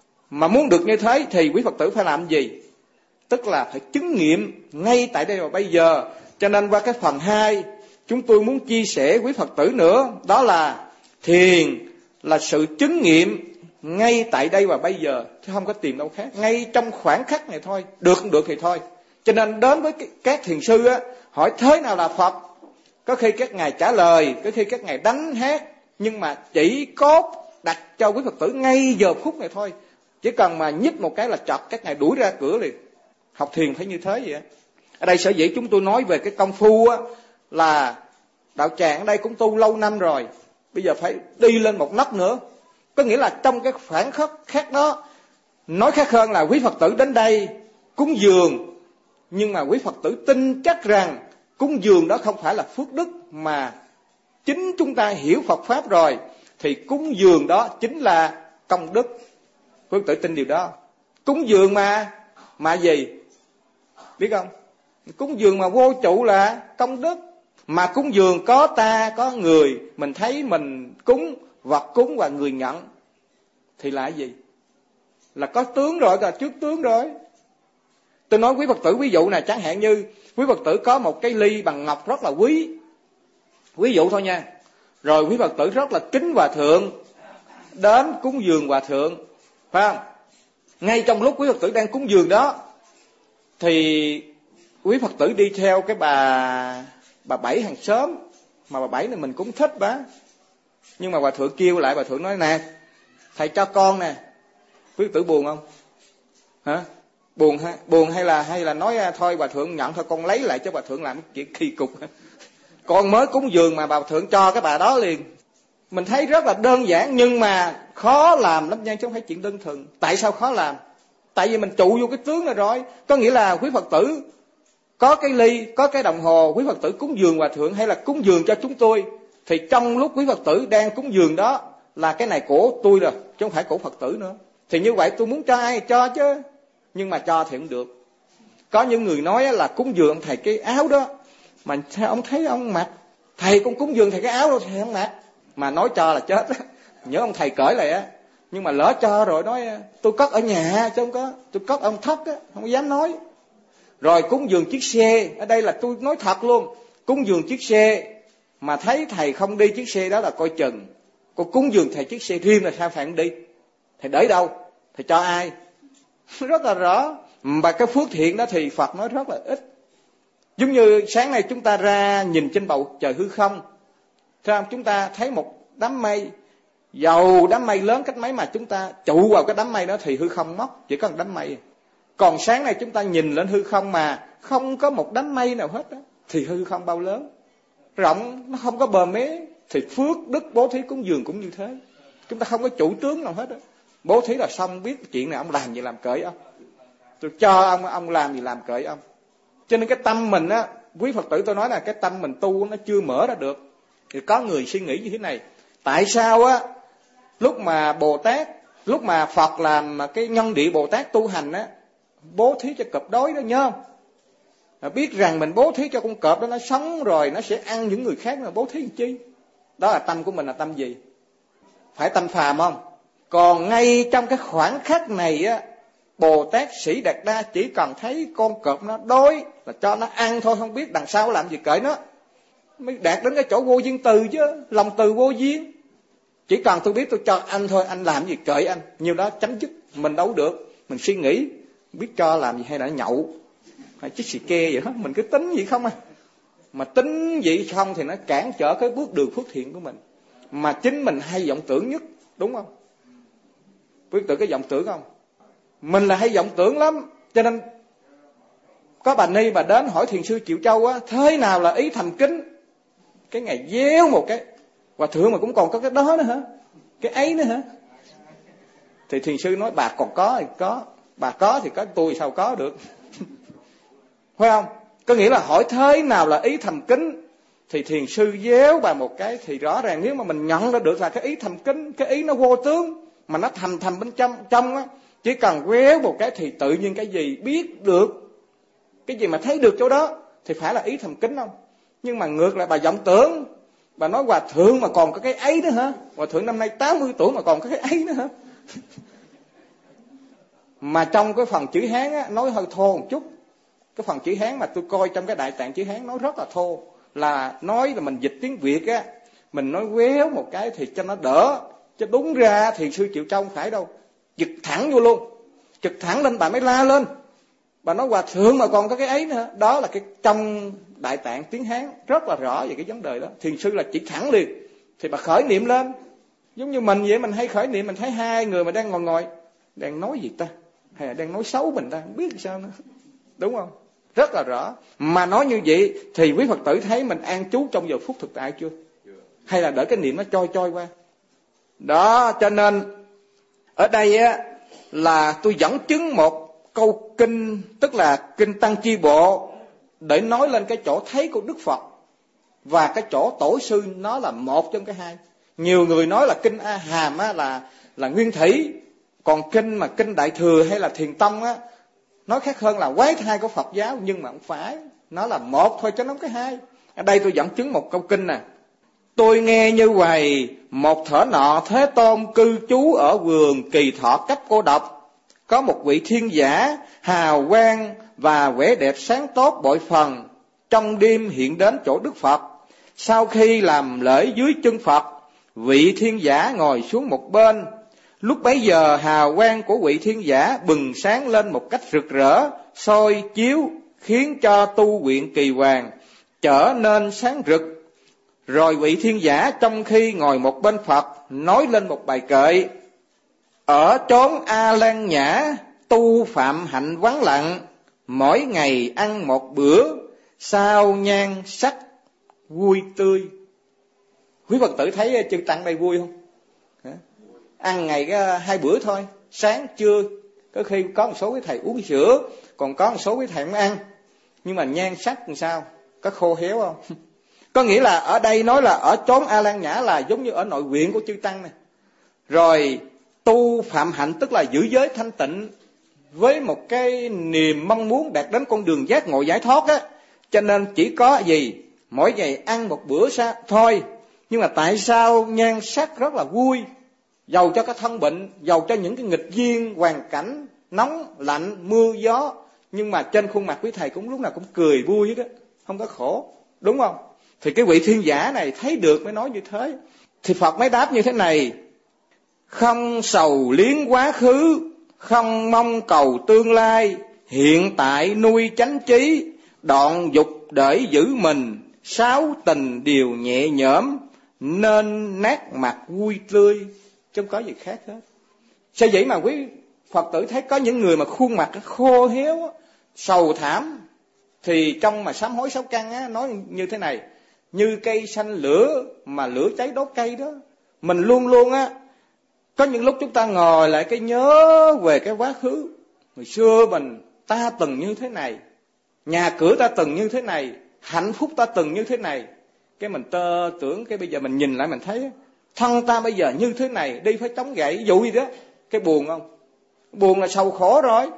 Mà muốn được như thế thì quý Phật tử phải làm gì? Tức là phải chứng nghiệm ngay tại đây và bây giờ. Cho nên qua cái phần 2 chúng tôi muốn chia sẻ quý Phật tử nữa, đó là thiền là sự chứng nghiệm ngay tại đây và bây giờ, chứ không có tìm đâu khác, ngay trong khoảng khắc này thôi, được không được thì thôi. Cho nên đến với các thiền sư á, hỏi thế nào là Phật, có khi các ngài trả lời, có khi các ngài đánh hát, nhưng mà chỉ có đặt cho quý Phật tử ngay giờ phút này thôi. Chỉ cần mà nhích một cái là chọt các ngài đuổi ra cửa liền. Học thiền phải như thế vậy á. Ở đây sở dĩ chúng tôi nói về cái công phu á, là đạo tràng ở đây cũng tu lâu năm rồi, bây giờ phải đi lên một nấc nữa. Có nghĩa là trong cái khoảng khắc khác đó, nói khác hơn là quý Phật tử đến đây cúng dường, nhưng mà quý Phật tử tin chắc rằng cúng dường đó không phải là phước đức, mà chính chúng ta hiểu Phật Pháp rồi thì cúng dường đó chính là công đức. Quý Phật tử tin điều đó. Cúng dường mà gì? Biết không? Cúng dường mà vô trụ là công đức. Mà cúng dường có ta, có người, mình thấy mình cúng, vật cúng và người nhận, thì là gì? Là có tướng rồi, là trước tướng rồi. Tôi nói quý Phật tử ví dụ này, chẳng hạn như quý Phật tử có một cái ly bằng ngọc rất là quý, ví dụ thôi nha. Rồi quý Phật tử rất là kính Hòa Thượng, đến cúng dường Hòa Thượng, phải không? Ngay trong lúc quý Phật tử đang cúng dường đó, thì quý Phật tử đi theo cái bà Bảy hàng xóm, mà bà Bảy này mình cũng thích bá. Nhưng mà Hòa Thượng kêu lại, Hòa Thượng nói nè, thầy cho con nè. Quý Phật tử buồn không? Hả? Buồn hay là nói thôi Hòa Thượng nhận thôi, con lấy lại cho Hòa Thượng làm chuyện kỳ cục. Con mới cúng dường mà Hòa Thượng cho cái bà đó liền. Mình thấy rất là đơn giản nhưng mà khó làm lắm nha, chứ không phải chuyện đơn thuần. Tại sao khó làm? Tại vì mình trụ vô cái tướng này rồi. Có nghĩa là quý Phật tử có cái ly, có cái đồng hồ, quý Phật tử cúng dường Hòa Thượng hay là cúng dường cho chúng tôi, thì trong lúc quý Phật tử đang cúng dường đó là cái này của tôi rồi, chứ không phải của Phật tử nữa. Thì như vậy tôi muốn cho ai cho chứ, nhưng mà cho thì không được. Có những người nói là cúng dường ông thầy cái áo đó, mà ông thấy ông mặc, thầy con cúng dường thầy cái áo đó thầy không mặc, mà nói cho là chết. Nhớ ông thầy cởi lại á, nhưng mà lỡ cho rồi nói tôi cất ở nhà chứ không có, tôi cất ông thất á, không dám nói. Rồi cúng dường chiếc xe, ở đây là tôi nói thật luôn, cúng dường chiếc xe mà thấy thầy không đi chiếc xe đó là coi chừng. Cô cúng dường thầy chiếc xe riêng là sao phải không đi? Thầy để đâu? Thầy cho ai? Rất là rõ. Và cái phước thiện đó thì Phật nói rất là ít. Giống như sáng nay chúng ta ra nhìn trên bầu trời hư không, thấy không? Chúng ta thấy một đám mây, dầu đám mây lớn cách mấy mà chúng ta trụ vào cái đám mây đó thì hư không mất, chỉ có một đám mây. Còn sáng nay chúng ta nhìn lên hư không mà không có một đám mây nào hết đó, thì hư không bao lớn, rộng, nó không có bờ mé. Thì phước đức bố thí cúng dường cũng như thế. Chúng ta không có chủ tướng nào hết đó. Bố thí là xong, biết chuyện này ông làm gì làm cởi ông, tôi cho ông làm gì làm cởi ông. Cho nên cái tâm mình á, quý Phật tử tôi nói là cái tâm mình tu nó chưa mở ra được. Thì có người suy nghĩ như thế này: tại sao á lúc mà Bồ Tát, lúc mà Phật làm cái nhân địa Bồ Tát tu hành á, bố thí cho cọp đói đó, nhớ không? Biết rằng mình bố thí cho con cọp đó nó sống rồi nó sẽ ăn những người khác, mà bố thí làm chi? Đó là tâm của mình là tâm gì? Phải tâm phàm không? Còn ngay trong cái khoảng khắc này á, Bồ Tát Sĩ Đạt Đa chỉ cần thấy con cọp nó đói là cho nó ăn thôi, không biết đằng sau làm gì kệ nó, mới đạt đến cái chỗ vô duyên từ chứ, lòng từ vô duyên. Chỉ cần tôi biết tôi cho anh thôi, anh làm gì kệ anh, nhiều đó chấm dứt. Mình đâu được, mình suy nghĩ biết cho làm gì hay là nhậu hay chích xì ke vậy đó, mình cứ tính vậy không à. Mà tính vậy không thì nó cản trở cái bước đường phước thiện của mình. Mà chính mình hay vọng tưởng nhất, đúng không? Biết tự cái vọng tưởng không? Mình là hay vọng tưởng lắm. Cho nên có bà Ni bà đến hỏi thiền sư Triệu Châu á, thế nào là ý thành kính? Cái ngày déo một cái, Hòa thượng mà cũng còn có cái đó nữa hả? Cái ấy nữa hả? Thì thiền sư nói bà còn có thì có, bà có thì có, tôi sao có được. Phải không? Có nghĩa là hỏi thế nào là ý thành kính, thì thiền sư déo bà một cái, thì rõ ràng nếu mà mình nhận ra được là cái ý thành kính, cái ý nó vô tướng, mà nó thầm bên trong á, chỉ cần quéo một cái thì tự nhiên cái gì biết được, cái gì mà thấy được chỗ đó thì phải là ý thành kính không? Nhưng mà ngược lại bà vọng tưởng, bà nói Hòa thượng mà còn có cái ấy nữa hả? Hòa thượng năm nay 80 tuổi mà còn có cái ấy nữa hả? Mà trong cái phần chữ Hán á, nói hơi thô một chút. Cái phần chữ Hán mà tôi coi trong cái Đại Tạng chữ Hán nói rất là thô. Là nói là mình dịch tiếng Việt á, mình nói quéo một cái thì cho nó đỡ. Chứ đúng ra thiền sư Triệu Châu không phải đâu, giật thẳng vô luôn, giật thẳng lên bà mới la lên. Bà nói Hòa thượng mà còn có cái ấy nữa. Đó là cái trong Đại Tạng tiếng Hán rất là rõ về cái vấn đề đó. Thiền sư là chỉ thẳng liền, thì bà khởi niệm lên. Giống như mình vậy, mình hay khởi niệm, mình thấy hai người mà đang ngồi đang nói gì ta, hay là đang nói xấu mình ta, không biết sao nữa, đúng không? Rất là rõ. Mà nói như vậy thì quý Phật tử thấy mình an trú trong giờ phút thực tại chưa? Hay là đợi cái niệm nó trôi qua? Đó, cho nên ở đây á là tôi dẫn chứng một câu kinh, tức là kinh Tăng Chi Bộ, để nói lên cái chỗ thấy của Đức Phật và cái chỗ tổ sư nó là một trong cái hai. Nhiều người nói là kinh A Hàm á là nguyên thủy, còn kinh mà kinh Đại Thừa hay là Thiền Tông á nói khác hơn là quái thai của Phật giáo, nhưng mà không phải, nó là một thôi chứ nó không cái hai. Ở đây tôi dẫn chứng một câu kinh nè. Tôi nghe như vậy, một thở nọ Thế Tôn cư trú ở vườn Kỳ Thọ Cấp Cô Độc, có một vị thiên giả hào quang và vẻ đẹp sáng tốt bội phần, trong đêm hiện đến chỗ Đức Phật. Sau khi làm lễ dưới chân Phật, vị thiên giả ngồi xuống một bên. Lúc bấy giờ hào quang của vị thiên giả bừng sáng lên một cách rực rỡ, soi chiếu, khiến cho tu viện Kỳ Hoàng trở nên sáng rực. Rồi vị thiên giả trong khi ngồi một bên Phật nói lên một bài kệ: ở chốn A Lan Nhã tu phạm hạnh vắng lặng, mỗi ngày ăn một bữa, sao nhan sắc vui tươi. Quý Phật tử thấy chư Tăng đây vui không? Ăn ngày cái 2 bữa thôi, sáng trưa. Có khi có một số cái thầy uống sữa, còn có một số cái thầy không ăn. Nhưng mà nhan sắc làm sao? Có khô héo không? Có nghĩa là ở đây nói là ở chốn A Lan Nhã là giống như ở nội viện của chư Tăng này. Rồi tu phạm hạnh tức là giữ giới thanh tịnh, với một cái niềm mong muốn đạt đến con đường giác ngộ giải thoát á. Cho nên chỉ có gì? Mỗi ngày ăn một bữa thôi. Nhưng mà tại sao nhan sắc rất là vui? Dầu cho cái thân bệnh, dầu cho những cái nghịch duyên, hoàn cảnh nóng, lạnh, mưa, gió, nhưng mà trên khuôn mặt quý thầy cũng lúc nào cũng cười vui hết á, không có khổ, đúng không? Thì cái vị thiên giả này thấy được mới nói như thế. Thì Phật mới đáp như thế này: không sầu liếng quá khứ, không mong cầu tương lai, hiện tại nuôi chánh trí, đoạn dục để giữ mình, sáu tình đều nhẹ nhõm, nên nét mặt vui tươi. Chứ không có gì khác hết. Sao vậy mà quý Phật tử thấy có những người mà khuôn mặt khô héo, sầu thảm, thì trong mà sám hối 6 căn á, nói như thế này: như cây xanh lửa mà lửa cháy đốt cây đó. Mình luôn luôn á, có những lúc chúng ta ngồi lại cái nhớ về cái quá khứ. Hồi xưa ta từng như thế này, nhà cửa ta từng như thế này, hạnh phúc ta từng như thế này. Cái mình tơ tưởng, cái bây giờ mình nhìn lại mình thấy thân ta bây giờ như thế này, đi phải chống gậy, dụ gì đó. Cái buồn không? Buồn là sầu khổ rồi.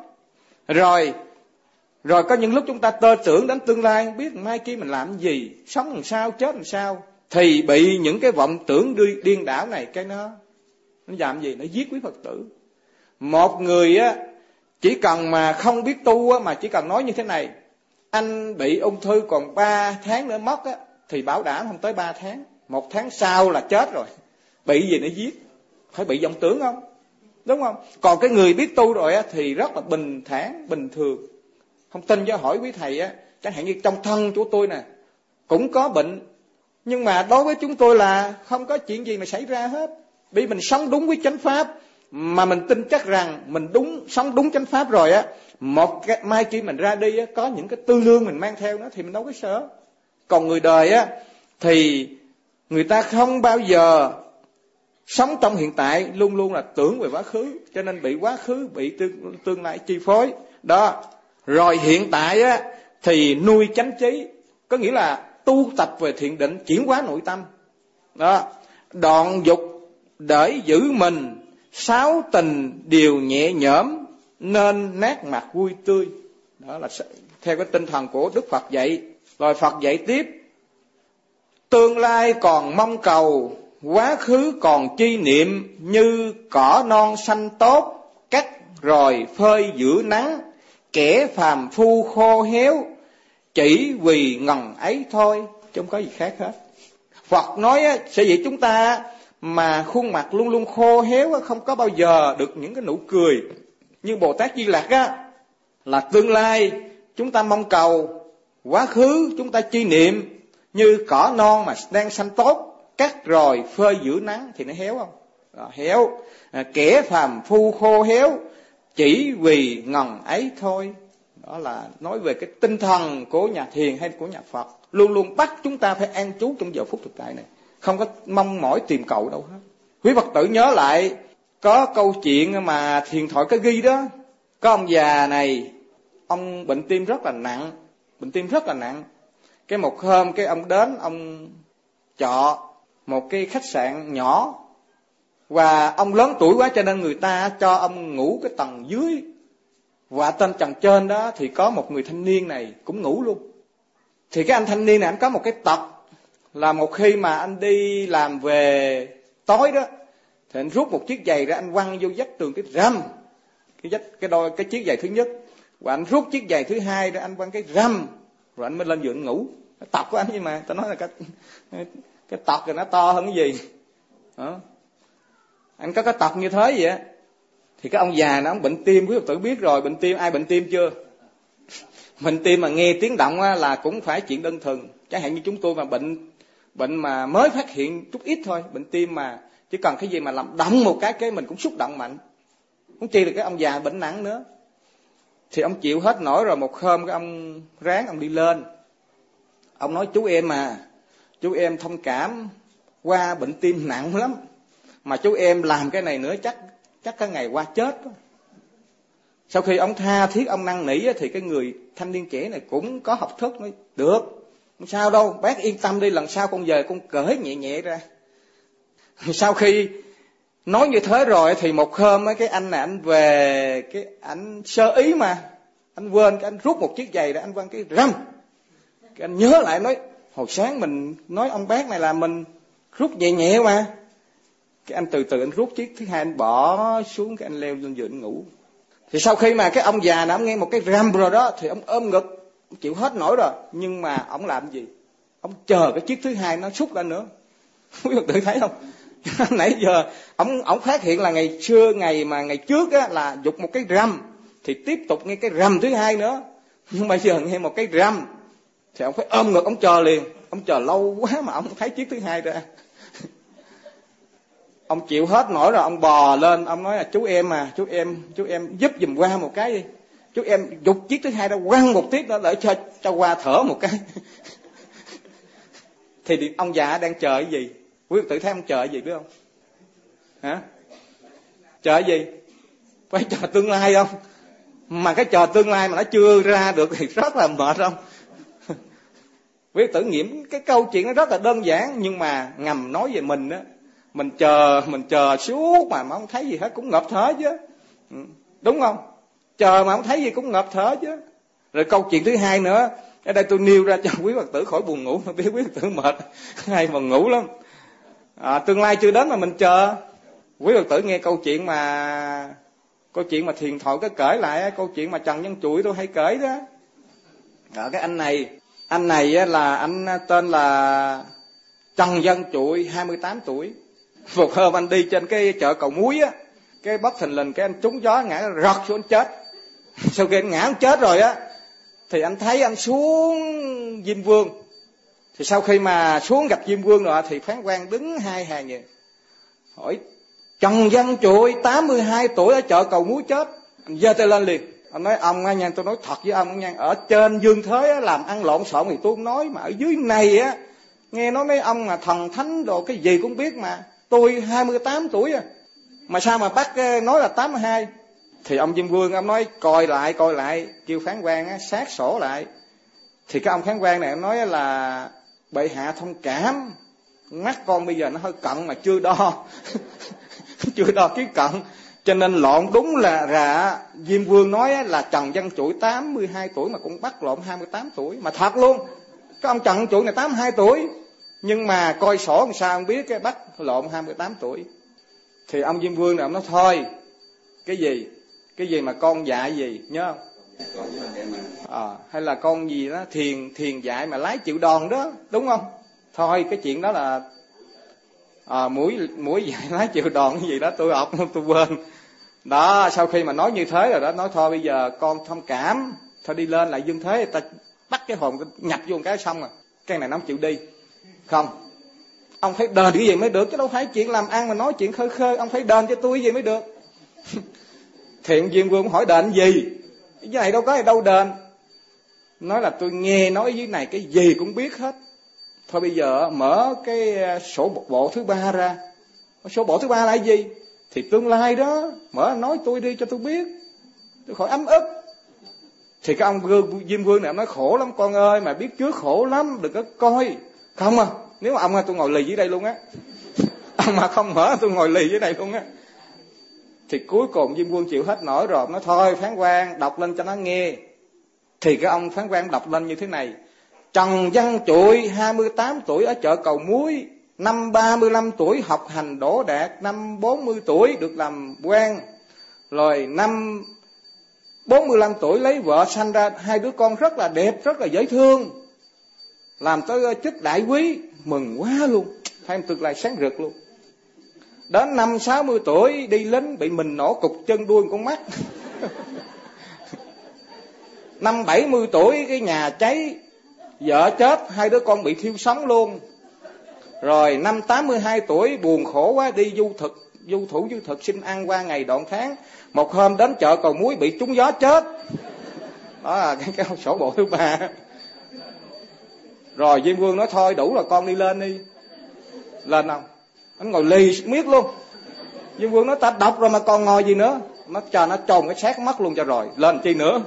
Rồi có những lúc chúng ta tơ tưởng đến tương lai, không biết mai kia mình làm gì, sống làm sao, chết làm sao, thì bị những cái vọng tưởng điên đảo này, cái nó làm gì? Nó giết quý Phật tử. Một người á, Chỉ cần mà không biết tu á, mà chỉ cần nói như thế này: anh bị ung thư còn 3 tháng nữa mất á, thì bảo đảm không tới 3 tháng, 1 tháng sau là chết rồi. Bị gì nó giết, phải bị vọng tưởng không? Đúng không? Còn cái người biết tu rồi á, thì rất là bình thản, bình thường. Không tin cho hỏi quý thầy á, chẳng hạn như trong thân của tôi nè cũng có bệnh, nhưng mà đối với chúng tôi là không có chuyện gì mà xảy ra hết. Vì mình sống đúng với chánh pháp, mà mình tin chắc rằng mình sống đúng chánh pháp rồi á, một cái mai kia mình ra đi á, có những cái tư lương mình mang theo nó thì mình đâu có sợ. Còn người đời á thì người ta không bao giờ sống trong hiện tại, luôn luôn là tưởng về quá khứ, cho nên bị quá khứ, bị tương lai chi phối đó. Rồi hiện tại á thì nuôi chánh trí, có nghĩa là tu tập về thiền định, chuyển hóa nội tâm đó. Đoạn dục để giữ mình, sáu tình đều nhẹ nhõm, nên nét mặt vui tươi. Đó là theo cái tinh thần của Đức Phật dạy. Rồi Phật dạy tiếp: tương lai còn mong cầu, quá khứ còn chi niệm, như cỏ non xanh tốt, cắt rồi phơi giữa nắng, kẻ phàm phu khô héo, chỉ vì ngần ấy thôi, chứ không có gì khác hết. Phật nói á, sẽ vậy chúng ta mà khuôn mặt luôn luôn khô héo, không có bao giờ được những cái nụ cười. Như Bồ Tát Di Lặc á, là tương lai chúng ta mong cầu, quá khứ chúng ta chi niệm, như cỏ non mà đang xanh tốt, cắt rồi phơi giữa nắng thì nó héo không? Héo. Kẻ phàm phu khô héo, chỉ vì ngần ấy thôi. Đó là nói về cái tinh thần của nhà thiền hay của nhà Phật, luôn luôn bắt chúng ta phải an trú trong giờ phút thực tại này, không có mong mỏi tìm cầu đâu hết. Quý Phật tử nhớ lại có câu chuyện mà thiền thoại có ghi đó. Có ông già này, ông bệnh tim rất là nặng. Cái một hôm cái ông đến, ông chọ một cái khách sạn nhỏ, và ông lớn tuổi quá cho nên người ta cho ông ngủ cái tầng dưới, và trên tầng trên đó thì có một người thanh niên này cũng ngủ luôn. Thì cái anh thanh niên này anh có một cái tật là một khi mà anh đi làm về tối đó, thì anh rút một chiếc giày ra, anh quăng vô vách tường cái rầm, cái chiếc giày thứ nhất, và anh rút chiếc giày thứ hai ra, anh quăng cái rầm, rồi anh mới lên giường ngủ. Cái tật của anh, nhưng mà ta nói là cái tật rồi nó to hơn cái gì đó. Anh có cái tật như thế vậy á. Thì cái ông già nó, ông bệnh tim, quý Phật tử biết rồi, bệnh tim, ai bệnh tim chưa? Bệnh tim mà nghe tiếng động á, là cũng phải chuyện đơn thuần. Chẳng hạn như chúng tôi mà bệnh mà mới phát hiện chút ít thôi, bệnh tim mà chỉ cần cái gì mà làm động một cái mình cũng xúc động mạnh. Không chi là cái ông già bệnh nặng nữa. Thì ông chịu hết nổi rồi, một hôm cái ông ráng ông đi lên. Ông nói: chú em thông cảm, qua bệnh tim nặng lắm, mà chú em làm cái này nữa chắc cái ngày qua chết đó. Sau khi ông tha thiết, ông năn nỉ thì cái người thanh niên trẻ này cũng có học thức, nói: được, không sao đâu, bác yên tâm đi, lần sau con về con cởi nhẹ nhẹ ra. Sau khi nói như thế rồi thì một hôm cái anh này anh về, cái anh sơ ý mà anh quên, cái anh rút một chiếc giày ra, anh quăng cái rầm. Cái anh nhớ lại, nói: hồi sáng mình nói ông bác này là mình rút nhẹ nhẹ mà. Cái anh từ từ anh rút chiếc thứ hai, anh bỏ xuống, cái anh leo lên giường anh ngủ. Thì sau khi mà cái ông già này ông nghe một cái rầm rồi đó, thì ông ôm ngực, ông chịu hết nổi rồi. Nhưng mà ông làm gì? Ông chờ cái chiếc thứ hai nó xúc lên nữa. Quý Phật tử thấy không? Nãy giờ ông phát hiện là ngày trước á, là giục một cái rầm thì tiếp tục nghe cái rầm thứ hai nữa. Nhưng bây giờ nghe một cái rầm thì ông phải ôm ngực, ông chờ liền. Ông chờ lâu quá mà ông không thấy chiếc thứ hai ra. Ông chịu hết nổi rồi, ông bò lên, ông nói là: chú em giúp giùm qua một cái đi. Chú em giục chiếc thứ hai ra, quăng một tiếp nữa để cho qua thở một cái. Thì ông già đang chờ cái gì? Quý Phật tử thấy ông chờ cái gì biết không? Hả? Chờ cái gì? Phải chờ tương lai không? Mà cái chờ tương lai mà nó chưa ra được thì rất là mệt không? Quý Phật tử nghiệm cái câu chuyện nó rất là đơn giản, nhưng mà ngầm nói về mình á. Mình chờ suốt mà không thấy gì hết cũng ngợp thở chứ. Đúng không? Chờ mà không thấy gì cũng ngợp thở chứ. Rồi câu chuyện thứ hai nữa, ở đây tôi nêu ra cho quý Phật tử khỏi buồn ngủ, biết quý Phật tử mệt hay buồn ngủ lắm. Tương lai chưa đến mà mình chờ. Quý Phật tử nghe câu chuyện mà Câu chuyện mà thiền thoại có kể lại, câu chuyện mà Trần Văn Chuỗi tôi hay kể đó. Ở cái anh này là anh tên là Trần Văn Chuỗi, 28 tuổi. Một hôm anh đi trên cái chợ Cầu Muối á, cái bất thình lình cái anh trúng gió ngã rọt xuống anh chết. Sau khi anh ngã anh chết rồi á, thì anh thấy anh xuống Diêm Vương. Thì sau khi mà xuống gặp Diêm Vương rồi thì phán quan đứng hai hàng vậy, hỏi Trần Văn Chuỗi 82 tuổi ở chợ Cầu Muối chết. Anh giơ tay lên liền, anh nói ông nha, tôi nói thật với ông nha, ở trên dương thế á, làm ăn lộn xộn thì tôi không nói, mà ở dưới này á, nghe nói mấy ông là thần thánh đồ cái gì cũng biết, mà tôi 28 tuổi à, mà sao mà bác nói là 82. Thì ông Diêm Vương ông nói coi lại, kêu phán quan á sát sổ lại. Thì cái ông phán quan này ông nói là bệ hạ thông cảm, mắt con bây giờ nó hơi cận mà chưa đo chưa đo ký cận, cho nên lộn đúng là Diêm Vương nói là Trần Văn Chuỗi 82 tuổi mà cũng bắt lộn 28 tuổi. Mà thật luôn, cái ông Trần Văn Chuỗi này 82 tuổi, nhưng mà coi sổ làm sao không biết, cái bắt lộn 28 tuổi. Thì ông Diêm Vương này ông nói thôi, cái gì mà con dạy gì nhớ không? Hay là con gì đó thiền dạy mà lái chịu đòn đó, đúng không? Thôi cái chuyện đó là mũi dạy lái chịu đòn cái gì đó tôi học tôi quên. Đó, sau khi mà nói như thế rồi đó, nói thôi bây giờ con thông cảm, thôi đi lên lại dương thế, người ta bắt cái hồn nhập vô một cái xong rồi, cái này nó không chịu đi. Không, ông phải đền cái gì mới được, chứ đâu phải chuyện làm ăn mà nói chuyện khơi khơi, ông phải đền cho tôi cái gì mới được. Thì ông Diêm Vương hỏi đền gì? Cái này đâu có gì đâu đền. Nói là tôi nghe nói dưới này cái gì cũng biết hết. Thôi bây giờ mở cái sổ bộ thứ ba ra. Sổ bộ thứ ba là cái gì? Thì tương lai đó, mở nói tôi đi cho tôi biết, tôi khỏi ấm ức. Thì cái ông Diêm Vương này ông nói khổ lắm con ơi, mà biết trước khổ lắm, đừng có coi. Không à, nếu mà ông tôi ngồi lì dưới đây luôn á. Ông mà không mở tôi ngồi lì dưới đây luôn á. Thì cuối cùng Diêm Vương chịu hết nổi rồi, nói thôi phán quan đọc lên cho nó nghe. Thì cái ông phán quan đọc lên như thế này: Trần Văn Chuỗi 28 tuổi ở chợ Cầu Muối, năm 35 tuổi học hành đỗ đạt, năm 40 tuổi được làm quan, rồi năm 45 tuổi lấy vợ sanh ra 2 đứa con rất là đẹp, rất là dễ thương, làm tới chức đại quý, mừng quá luôn, thấy tương lai sáng rực luôn. Đến năm 60 tuổi đi lính bị mình nổ cục chân đuôi con mắt. Năm 70 tuổi cái nhà cháy, vợ chết, 2 đứa con bị thiêu sống luôn. Rồi năm 82 tuổi buồn khổ quá đi du thủ du thực xin ăn qua ngày đoạn tháng. Một hôm đến chợ Cầu Muối bị trúng gió chết. Đó là cái sổ bộ thứ ba. Rồi Diêm Vương nói thôi đủ rồi con đi lên đi. Lên không? Anh ngồi lì miết luôn. Diêm Vương nói ta đọc rồi mà còn ngồi gì nữa. Nó cho nó trồn cái xác mất luôn cho rồi. Lên chi nữa.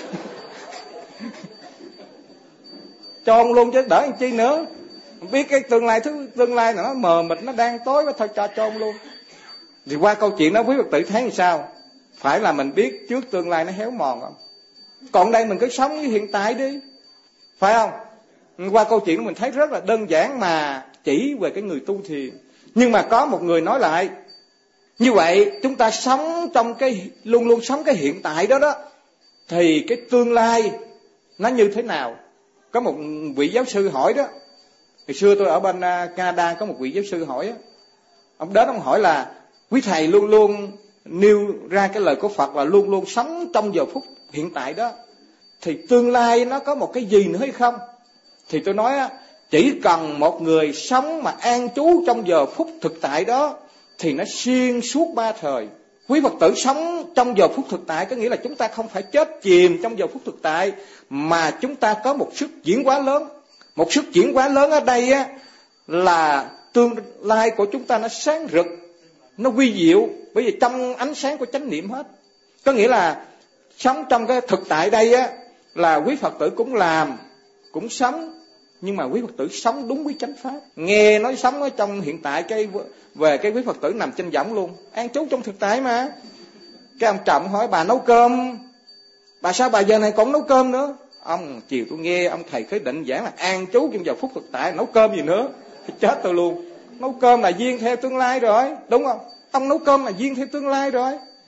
Trôn luôn chứ đỡ làm chi nữa. Biết cái tương lai nó mờ mịt, nó đang tối quá thôi cho trôn luôn. Thì qua câu chuyện đó quý Phật tử thấy như sao? Phải là mình biết trước tương lai nó héo mòn không? Còn đây mình cứ sống với hiện tại đi, phải không? Qua câu chuyện mình thấy rất là đơn giản mà chỉ về cái người tu thiền. Nhưng mà có một người nói lại, như vậy chúng ta sống trong cái luôn luôn sống cái hiện tại đó đó, thì cái tương lai nó như thế nào? Có một vị giáo sư hỏi đó. Ngày xưa tôi ở bên Canada có một vị giáo sư hỏi á. Ông đến ông hỏi là quý thầy luôn luôn nêu ra cái lời của Phật là luôn luôn sống trong giờ phút hiện tại đó, thì tương lai nó có một cái gì nữa hay không? Thì tôi nói á, chỉ cần một người sống mà an trú trong giờ phút thực tại đó thì nó xuyên suốt ba thời. Quý Phật tử sống trong giờ phút thực tại có nghĩa là chúng ta không phải chết chìm trong giờ phút thực tại, mà chúng ta có một sức chuyển hóa lớn. Một sức chuyển hóa lớn ở đây á là tương lai của chúng ta nó sáng rực, nó quy diệu, bởi vì trong ánh sáng của chánh niệm hết. Có nghĩa là sống trong cái thực tại đây á là quý Phật tử cũng làm, cũng sống, nhưng mà quý Phật tử sống đúng với chánh pháp. Nghe nói sống ở trong hiện tại về cái quý Phật tử nằm trên võng luôn, an trú trong thực tại mà. Cái ông Trọng hỏi bà nấu cơm, bà sao bà giờ này còn nấu cơm nữa? Ông chiều tôi nghe ông thầy Khế Định giảng là an trú trong giờ phút thực tại, nấu cơm gì nữa? Chết tôi luôn. Nấu cơm là duyên theo tương lai rồi, đúng không? Ông nấu cơm là duyên theo tương lai rồi.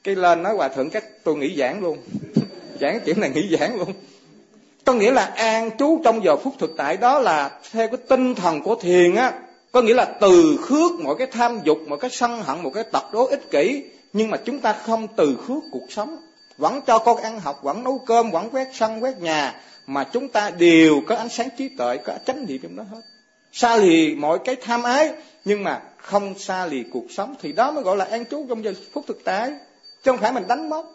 Cái lên nói hòa thượng các tôi nghỉ giảng luôn. Giảng cái kiểu này nghỉ giảng luôn. Có nghĩa là an trú trong giờ phút thực tại, đó là theo cái tinh thần của thiền á. Có nghĩa là từ khước mọi cái tham dục, mọi cái sân hận, mọi cái tật đố ích kỷ. Nhưng mà chúng ta không từ khước cuộc sống. Vẫn cho con ăn học, vẫn nấu cơm, vẫn quét sân, quét nhà. Mà chúng ta đều có ánh sáng trí tuệ, có chánh niệm trong đó hết. Xa lìa mọi cái tham ái, nhưng mà không xa lìa cuộc sống. Thì đó mới gọi là an trú trong giờ phút thực tại. Chứ không phải mình đánh mất.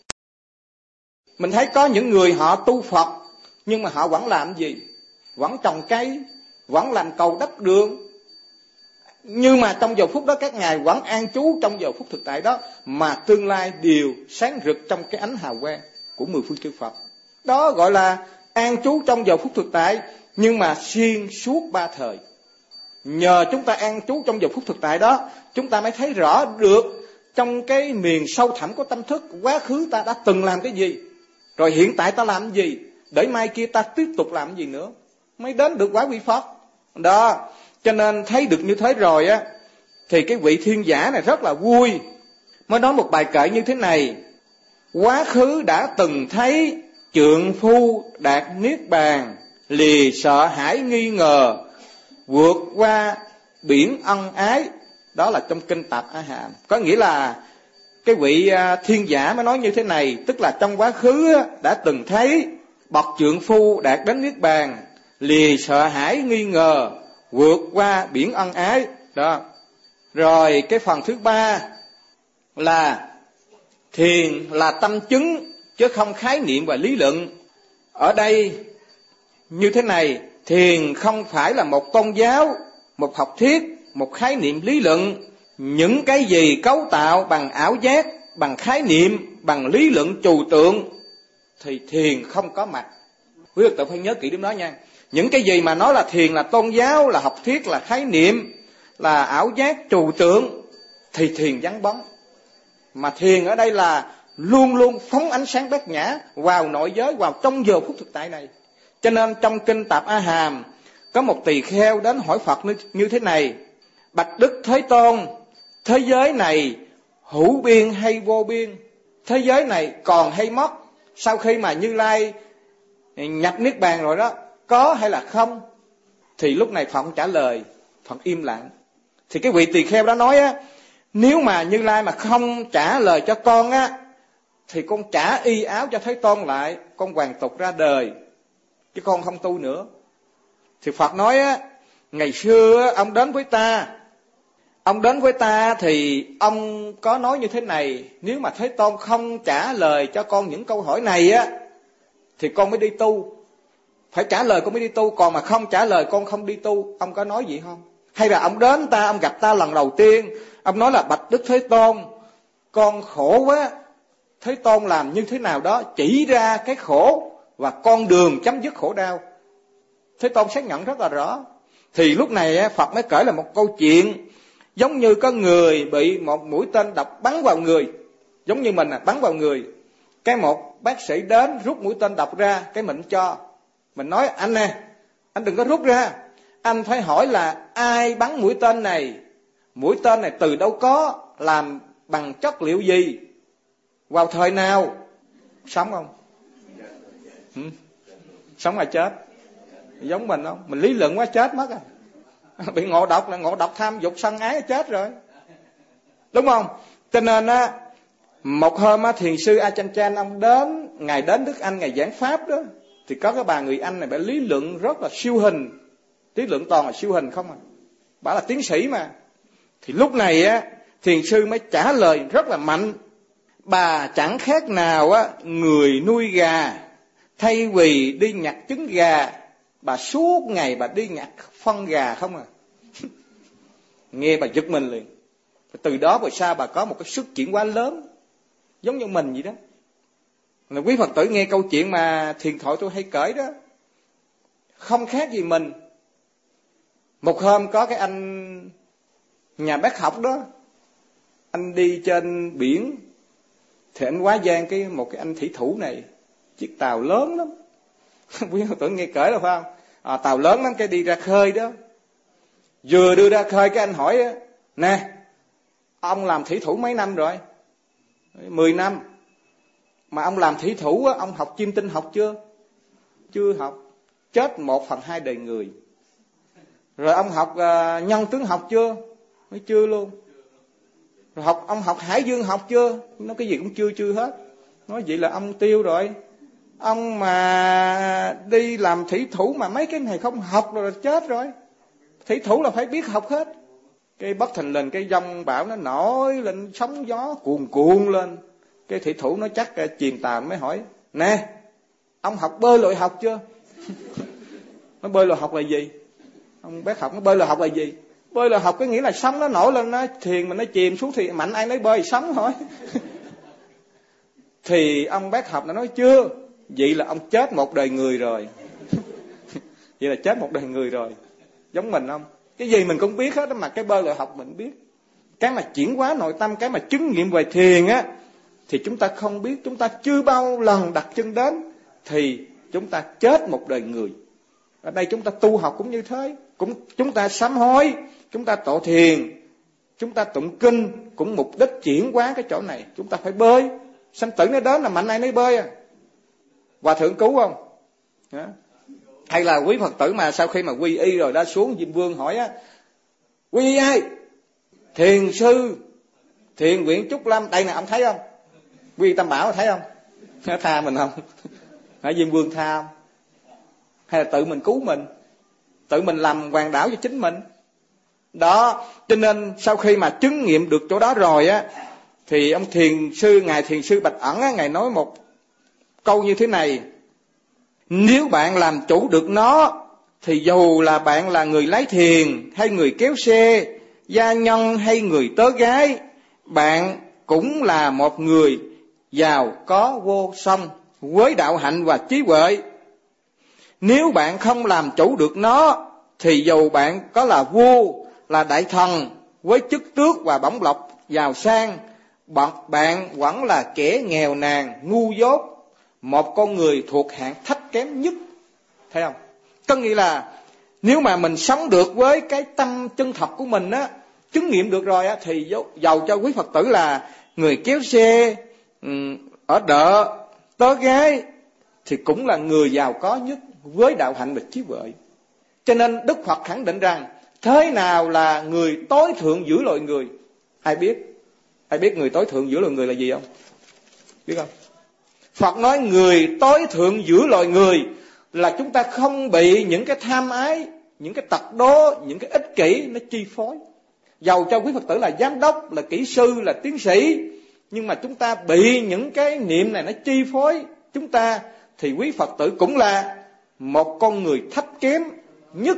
Mình thấy có những người họ tu Phật, nhưng mà họ vẫn làm gì? Vẫn trồng cây, vẫn làm cầu đắp đường. Nhưng mà trong giờ phút đó các ngài vẫn an trú trong giờ phút thực tại đó, mà tương lai đều sáng rực trong cái ánh hào quang của mười phương chư Phật. Đó gọi là an trú trong giờ phút thực tại, nhưng mà xuyên suốt ba thời. Nhờ chúng ta an trú trong giờ phút thực tại đó, chúng ta mới thấy rõ được trong cái miền sâu thẳm của tâm thức, quá khứ ta đã từng làm cái gì, rồi hiện tại ta làm cái gì, để mai kia ta tiếp tục làm cái gì nữa, mới đến được quả vị Phật. Đó, cho nên thấy được như thế rồi á, thì cái vị thiên giả này rất là vui. Mới nói một bài kệ như thế này: quá khứ đã từng thấy trượng phu đạt niết bàn, lìa sợ hãi nghi ngờ, vượt qua biển ân ái. Đó là trong kinh Tạp A Hàm. Có nghĩa là cái vị thiên giả mới nói như thế này, tức là trong quá khứ đã từng thấy bậc trượng phu đạt đến niết bàn, lìa sợ hãi nghi ngờ, vượt qua biển ân ái. Đó. Rồi cái phần thứ ba là thiền là tâm chứng chứ không khái niệm và lý luận. Ở đây như thế này, thiền không phải là một tôn giáo, một học thuyết, một khái niệm lý luận. Những cái gì cấu tạo bằng ảo giác, bằng khái niệm, bằng lý luận trừu tượng thì thiền không có mặt. Quý Phật tử phải nhớ kỹ điểm đó nha. Những cái gì mà nói là thiền là tôn giáo, là học thuyết, là khái niệm, là ảo giác trừu tượng thì thiền vắng bóng. Mà thiền ở đây là luôn luôn phóng ánh sáng bát nhã vào nội giới, vào trong giờ phút thực tại này. Cho nên trong kinh Tạp A Hàm có một tỳ kheo đến hỏi Phật như thế này: bạch Đức Thế Tôn, thế giới này hữu biên hay vô biên? Thế giới này còn hay mất sau khi mà Như Lai nhập niết bàn rồi đó, có hay là không? Thì lúc này Phật trả lời, Phật im lặng. Thì cái vị tỳ kheo đó nói á, nếu mà Như Lai mà không trả lời cho con á, thì con trả y áo cho Thế Tôn lại, con hoàn tục ra đời, chứ con không tu nữa. Thì Phật nói á, ngày xưa ông đến với ta thì ông có nói như thế này: nếu mà Thế Tôn không trả lời cho con những câu hỏi này á, thì con mới đi tu. Phải trả lời con mới đi tu, còn mà không trả lời con không đi tu. Ông có nói gì không? Hay là ông đến ta, ông gặp ta lần đầu tiên, ông nói là bạch Đức Thế Tôn, con khổ quá. Thế Tôn làm như thế nào đó, chỉ ra cái khổ và con đường chấm dứt khổ đau. Thế Tôn xác nhận rất là rõ. Thì lúc này Phật mới kể là một câu chuyện, giống như có người bị một mũi tên độc bắn vào người, giống như mình bắn vào người. Cái một bác sĩ đến rút mũi tên độc ra, cái mình cho. Mình nói anh nè, anh đừng có rút ra, anh phải hỏi là ai bắn mũi tên này, mũi tên này từ đâu có, làm bằng chất liệu gì, vào thời nào, sống không? Sống là chết. Giống mình không? Mình lý luận quá chết mất à. Bị ngộ độc là ngộ độc tham dục sân ái, chết rồi. Đúng không? Cho nên á, một hôm á, thiền sư Ajahn Chah ông đến, ngài đến Đức Anh, ngài giảng pháp đó, thì có cái bà người Anh này bà lý luận rất là siêu hình, lý luận toàn là siêu hình không à. Bà là tiến sĩ mà. Thì lúc này á, thiền sư mới trả lời rất là mạnh: bà chẳng khác nào á người nuôi gà, thay vì đi nhặt trứng gà, bà suốt ngày bà đi nhặt phân gà không à. Nghe bà giật mình liền. Từ đó về sau bà có một cái sức chuyển hóa lớn, giống như mình vậy đó. Là quý Phật tử nghe câu chuyện mà thiền thoại tôi hay kể đó, không khác gì mình. Một hôm có cái anh nhà bác học đó, anh đi trên biển, thì anh quá giang một cái anh thủy thủ này, chiếc tàu lớn lắm. Quý Phật tử nghe kể là phải không? Tàu lớn lắm, cái đi ra khơi đó. Vừa đưa ra khơi cái anh hỏi: nè, ông làm thủy thủ mấy năm rồi? 10 năm. Mà ông làm thủy thủ á, ông học chiêm tinh học chưa? Chưa học. Chết 1/2 đời người. Rồi ông học nhân tướng học chưa? Mới chưa luôn. Rồi ông học hải dương học chưa? Nó cái gì cũng chưa hết. Nói vậy là ông tiêu rồi. Ông mà đi làm thủy thủ mà mấy cái này không học rồi là chết rồi. Thủy thủ là phải biết học hết. Cái bất thình lình cái dông bão nó nổi lên, sóng gió cuồn lên. Cái thủy thủ nó chắc chìm tàu mới hỏi: nè, ông học bơi lội học chưa? Nó bơi lội học là gì? Ông bé học nó bơi lội học là gì? Bơi lội học cái nghĩa là sóng nó nổi lên, nó thuyền mà nó chìm xuống thì mạnh ai nấy bơi, sóng thôi. Thì ông bác học nó nói chưa. Vậy là ông chết một đời người rồi. Vậy là chết một đời người rồi. Giống mình không? Cái gì mình cũng biết hết, mà cái bơi lội học mình biết. Cái mà chuyển hóa nội tâm, cái mà chứng nghiệm về thiền á, thì chúng ta không biết, chúng ta chưa bao lần đặt chân đến, thì chúng ta chết một đời người. Ở đây chúng ta tu học cũng như thế, chúng ta sám hối, chúng ta tọa thiền, chúng ta tụng kinh, cũng mục đích chuyển hóa cái chỗ này. Chúng ta phải bơi, sanh tử nó đến là mạnh ai nấy bơi à. Hòa thượng cứu không? Hay là quý Phật tử mà sau khi mà quy y rồi đã xuống Diêm Vương hỏi á: quy y ai? Thiền sư Thiền viện Trúc Lâm. Đây nè, ông thấy không? Quy y Tam Bảo thấy không? Nó tha mình không? Hả, Diêm Vương tha không? Hay là tự mình cứu mình, tự mình làm hoàng đảo cho chính mình? Đó, cho nên sau khi mà chứng nghiệm được chỗ đó rồi á, thì ông ngài thiền sư Bạch Ẩn á, ngài nói một câu như thế này: nếu bạn làm chủ được nó, thì dù là bạn là người lái thuyền hay người kéo xe, gia nhân hay người tớ gái, bạn cũng là một người giàu có vô song với đạo hạnh và trí huệ. Nếu bạn không làm chủ được nó, thì dù bạn có là vua, là đại thần với chức tước và bổng lộc giàu sang, bạn vẫn là kẻ nghèo nàn, ngu dốt, một con người thuộc hạng thấp kém nhất. Thấy không? Có nghĩa là nếu mà mình sống được với cái tâm chân thật của mình á, chứng nghiệm được rồi á, thì giàu cho quý Phật tử là người kéo xe, ở đợ, tớ gái, thì cũng là người giàu có nhất với đạo hạnh và trí huệ. Cho nên Đức Phật khẳng định rằng thế nào là người tối thượng giữa loài người? Ai biết? Ai biết người tối thượng giữa loài người là gì không? Biết không? Phật nói người tối thượng giữa loài người là chúng ta không bị những cái tham ái, những cái tật đố, những cái ích kỷ nó chi phối. Dầu cho quý Phật tử là giám đốc, là kỹ sư, là tiến sĩ, nhưng mà chúng ta bị những cái niệm này nó chi phối chúng ta, thì quý Phật tử cũng là một con người thấp kém nhất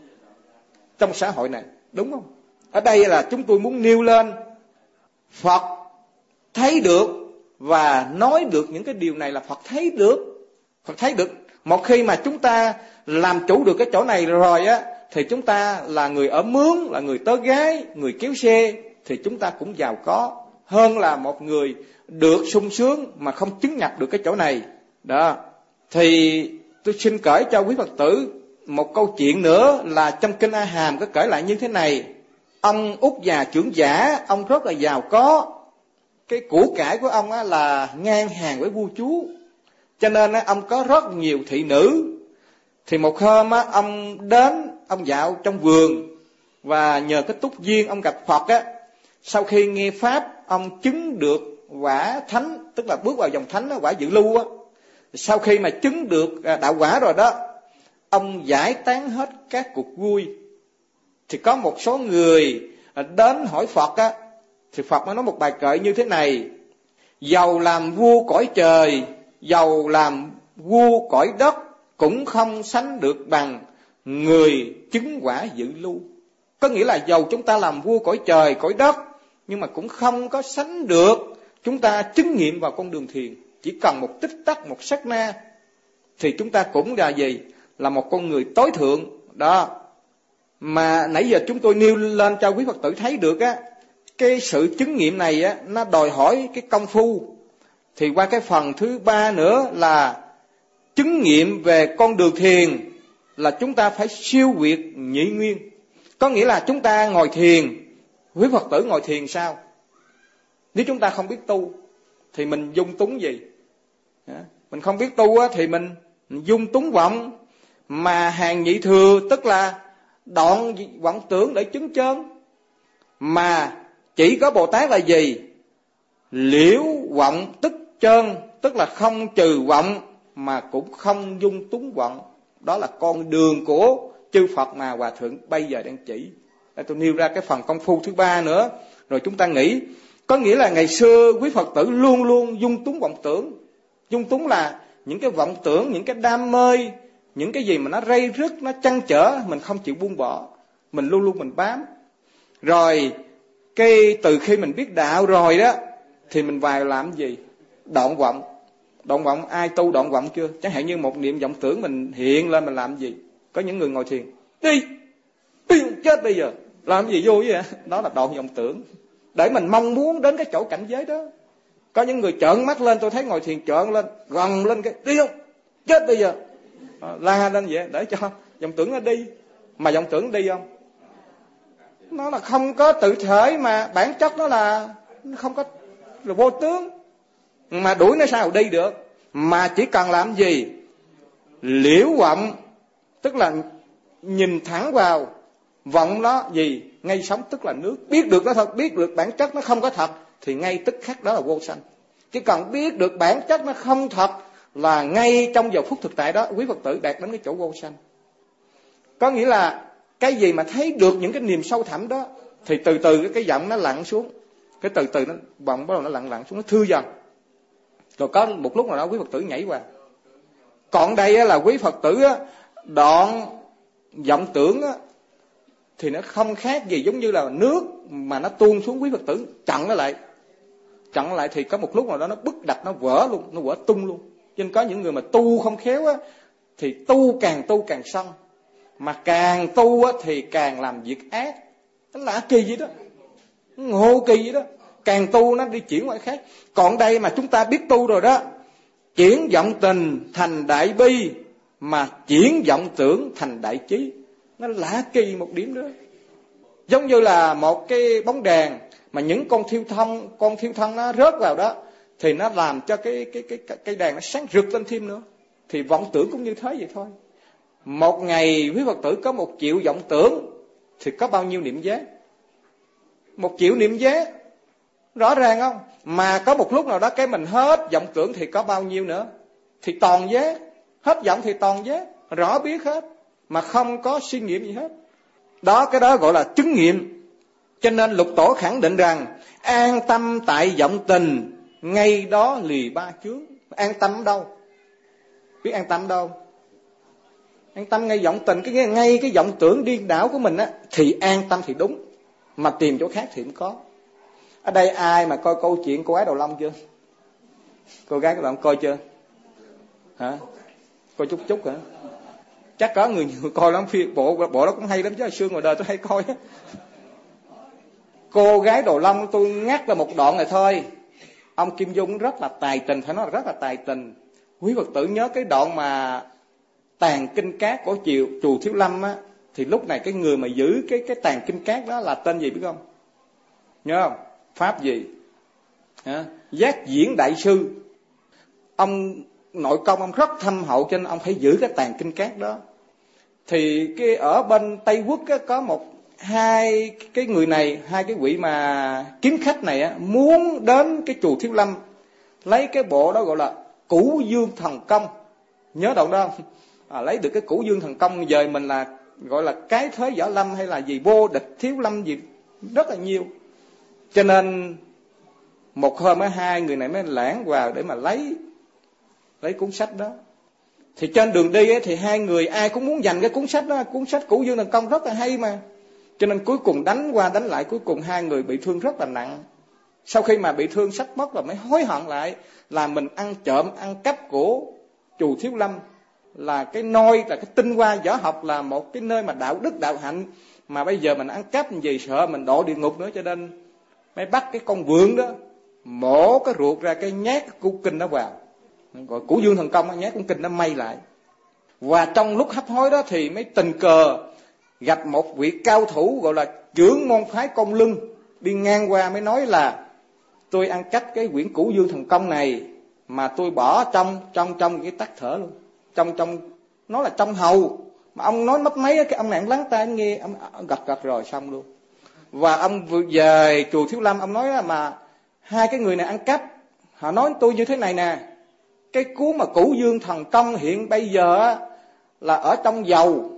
trong xã hội này. Đúng không? Ở đây là chúng tôi muốn nêu lên Phật thấy được và nói được những cái điều này là Phật thấy được. Phật thấy được. Một khi mà chúng ta làm chủ được cái chỗ này rồi á, thì chúng ta là người ở mướn, là người tớ gái, người kéo xe, thì chúng ta cũng giàu có hơn là một người được sung sướng mà không chứng nhập được cái chỗ này. Đó. Thì tôi xin kể cho quý Phật tử một câu chuyện nữa là trong Kinh A Hàm có kể lại như thế này. Ông Út già trưởng giả, ông rất là giàu có. Cái của cải của ông á là ngang hàng với vua chúa. Cho nên á, ông có rất nhiều thị nữ. Thì một hôm á, ông đến, ông dạo trong vườn, và nhờ cái túc duyên ông gặp Phật á. Sau khi nghe Pháp, ông chứng được quả thánh, tức là bước vào dòng thánh á, quả dự lưu á. Sau khi mà chứng được đạo quả rồi đó, ông giải tán hết các cuộc vui. Thì có một số người đến hỏi Phật á, thì Phật mới nói một bài kệ như thế này: dầu làm vua cõi trời, dầu làm vua cõi đất, cũng không sánh được bằng người chứng quả dự lưu. Có nghĩa là dầu chúng ta làm vua cõi trời, cõi đất, nhưng mà cũng không có sánh được chúng ta chứng nghiệm vào con đường thiền. Chỉ cần một tích tắc, một sát na, thì chúng ta cũng là gì? Là một con người tối thượng. Đó. Mà nãy giờ chúng tôi nêu lên cho quý Phật tử thấy được á, cái sự chứng nghiệm này á, nó đòi hỏi cái công phu. Thì qua cái phần thứ 3 nữa là chứng nghiệm về con đường thiền, là chúng ta phải siêu việt nhị nguyên. Có nghĩa là chúng ta ngồi thiền, quý Phật tử ngồi thiền sao? Nếu chúng ta không biết tu, thì mình dung túng gì? Mình không biết tu á, thì mình dung túng vọng. Mà hàng nhị thừa tức là đoạn vọng tưởng để chứng chân. Mà chỉ có Bồ Tát là gì? Liễu vọng tức chân, tức là không trừ vọng mà cũng không dung túng vọng. Đó là con đường của chư Phật mà Hòa Thượng bây giờ đang chỉ. Để tôi nêu ra cái phần công phu thứ ba nữa, rồi chúng ta nghĩ. Có nghĩa là ngày xưa quý Phật tử luôn luôn dung túng vọng tưởng. Dung túng là những cái vọng tưởng, những cái đam mê, những cái gì mà nó rây rứt, nó trăn trở, mình không chịu buông bỏ, mình luôn luôn mình bám. Rồi cái từ khi mình biết đạo rồi đó, thì mình vào làm gì? Đoạn vọng. Đoạn vọng, ai tu đoạn vọng chưa? Chẳng hạn như một niệm vọng tưởng mình hiện lên, mình làm gì? Có những người ngồi thiền, đi chết bây giờ, làm gì vô vậy? Đó là đoạn vọng tưởng, để mình mong muốn đến cái chỗ cảnh giới đó. Có những người trợn mắt lên, tôi thấy ngồi thiền trợn lên, gầm lên cái, đi không? Chết bây giờ, la lên vậy để cho vọng tưởng nó đi. Mà vọng tưởng đi không? Nó là không có tự thể, mà bản chất nó là không có, là vô tướng. Mà đuổi nó sao đi được? Mà chỉ cần làm gì? Liễu vọng, tức là nhìn thẳng vào vọng đó gì? Ngay sống tức là nước. Biết được nó thật, biết được bản chất nó không có thật, thì ngay tức khắc đó là vô sanh. Chỉ cần biết được bản chất nó không thật là ngay trong giờ phút thực tại đó quý Phật tử đạt đến cái chỗ vô sanh. Có nghĩa là cái gì mà thấy được những cái niềm sâu thẳm đó, thì từ từ cái vọng nó lặn xuống. Cái từ từ nó vọng bắt đầu nó lặn xuống, nó thư dần. Rồi có một lúc nào đó quý Phật tử nhảy qua. Còn đây là quý Phật tử đoạn vọng tưởng thì nó không khác gì giống như là nước mà nó tuôn xuống, quý Phật tử chặn nó lại. Chặn lại thì có một lúc nào đó nó bứt đập, nó vỡ luôn, nó vỡ tung luôn. Cho nên có những người mà tu không khéo thì tu càng sân. Mà càng tu thì càng làm việc ác. Nó lạ kỳ vậy đó, ngộ kỳ vậy đó. Càng tu nó đi chuyển qua khác. Còn đây mà chúng ta biết tu rồi đó, chuyển vọng tình thành đại bi, mà chuyển vọng tưởng thành đại trí. Nó lạ kỳ một điểm nữa. Giống như là một cái bóng đèn mà những con thiêu thân nó rớt vào đó, thì nó làm cho cái đèn nó sáng rực lên thêm nữa. Thì vọng tưởng cũng như thế vậy thôi. Một ngày quý Phật tử có 1 triệu vọng tưởng thì có bao nhiêu niệm giác? 1 triệu niệm giác, rõ ràng không? Mà có một lúc nào đó cái mình hết vọng tưởng thì có bao nhiêu nữa? Thì toàn giác. Hết vọng thì toàn giác, rõ biết hết, mà không có suy nghiệm gì hết. Đó, cái đó gọi là chứng nghiệm. Cho nên Lục Tổ khẳng định rằng an tâm tại vọng tình, ngay đó lìa 3 chướng. An tâm đâu? Biết an tâm đâu? An tâm ngay vọng tình, ngay cái vọng tưởng điên đảo của mình thì an tâm thì đúng. Mà tìm chỗ khác thì không có. Ở đây ai mà coi câu chuyện cô gái Đầu Long chưa? Cô gái Đầu Long coi chưa? Hả? Coi chút hả? Chắc có người coi lắm, bộ đó cũng hay lắm chứ. Xưa ngoài đời tôi hay coi á. Cô gái Đầu Long tôi ngắt ra một đoạn này thôi. Ông Kim Dung rất là tài tình, phải nói là rất là tài tình. Quý Phật tử nhớ cái đoạn mà tàn kinh cát của chùa Thiếu Lâm á, thì lúc này cái người mà giữ cái tàn kinh cát đó là tên gì biết không? Nhớ không? Pháp gì? Giác Diễn Đại Sư. Ông nội công ông rất thâm hậu, cho nên ông phải giữ cái tàn kinh cát đó. Thì cái ở bên Tây Quốc có hai cái người này, hai cái vị mà kiếm khách này muốn đến cái chùa Thiếu Lâm lấy cái bộ đó gọi là Cửu Dương Thần Công. Nhớ đoạn đó không? Lấy được cái Cửu Dương Thần Công, giờ mình là gọi là cái thế võ lâm hay là gì, vô địch thiếu lâm gì rất là nhiều. Cho nên một hôm hai người này mới lẻn vào để mà lấy cuốn sách đó. Thì trên đường đi thì hai người ai cũng muốn giành cái cuốn sách đó, cuốn sách Cửu Dương Thần Công rất là hay mà. Cho nên cuối cùng đánh qua đánh lại, cuối cùng hai người bị thương rất là nặng. Sau khi mà bị thương sách mất là mới hối hận lại là mình ăn trộm, ăn cắp của chùa Thiếu Lâm, là cái nôi, là cái tinh hoa võ học, là một cái nơi mà đạo đức đạo hạnh, mà bây giờ mình ăn cắp gì sợ mình độ địa ngục nữa, cho nên mới bắt cái con vượn đó mổ cái ruột ra, cái nhát cái củ kinh nó vào, gọi Cửu Dương Thần Công, nhát con kinh nó may lại. Và trong lúc hấp hối đó thì mới tình cờ gặp một vị cao thủ gọi là trưởng môn phái Côn Lưng đi ngang qua, mới nói là tôi ăn cắp cái quyển Cửu Dương Thần Công này mà tôi bỏ trong cái tắc thở luôn, trong nó là trong hầu, mà ông nói mất mấy cái ông này lắng tai nghe, ông gật rồi xong luôn. Và ông vừa về chùa Thiếu Lâm, ông nói là mà hai cái người này ăn cắp, họ nói tôi như thế này nè, cái cuốn mà Cửu Dương Thần Công hiện bây giờ là ở trong dầu,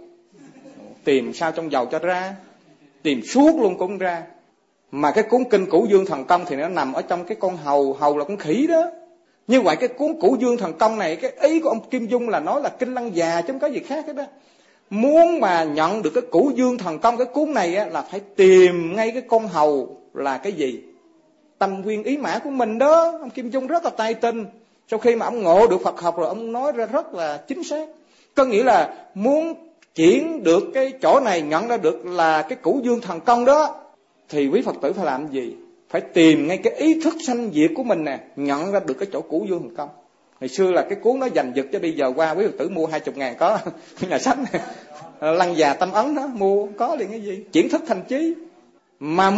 tìm sao trong dầu cho ra, tìm suốt luôn cũng ra. Mà cái cuốn kinh Cửu Dương Thần Công thì nó nằm ở trong cái con hầu là con khỉ đó. Như vậy cái cuốn Cửu Dương Thần Công này, cái ý của ông Kim Dung là nói là kinh lăng già chứ không có gì khác hết đó. Muốn mà nhận được cái Cửu Dương Thần Công, cái cuốn này á, là phải tìm ngay cái con hầu là cái gì, tâm nguyên ý mã của mình đó. Ông Kim Dung rất là tài tình, sau khi mà ông ngộ được Phật học rồi ông nói ra rất là chính xác. Có nghĩa là muốn chuyển được cái chỗ này, nhận ra được là cái Cửu Dương Thần Công đó, thì quý Phật tử phải làm gì? Phải tìm ngay cái ý thức sanh diệt của mình nè, nhận ra được cái chỗ Cửu Dương Thần Công. Ngày xưa là cái cuốn nó giành giật, chứ bây giờ qua quý Phật tử mua 20.000 có nhà sách này. Lăng già tâm ấn đó, mua có liền cái gì? Chuyển thức thành trí. Mà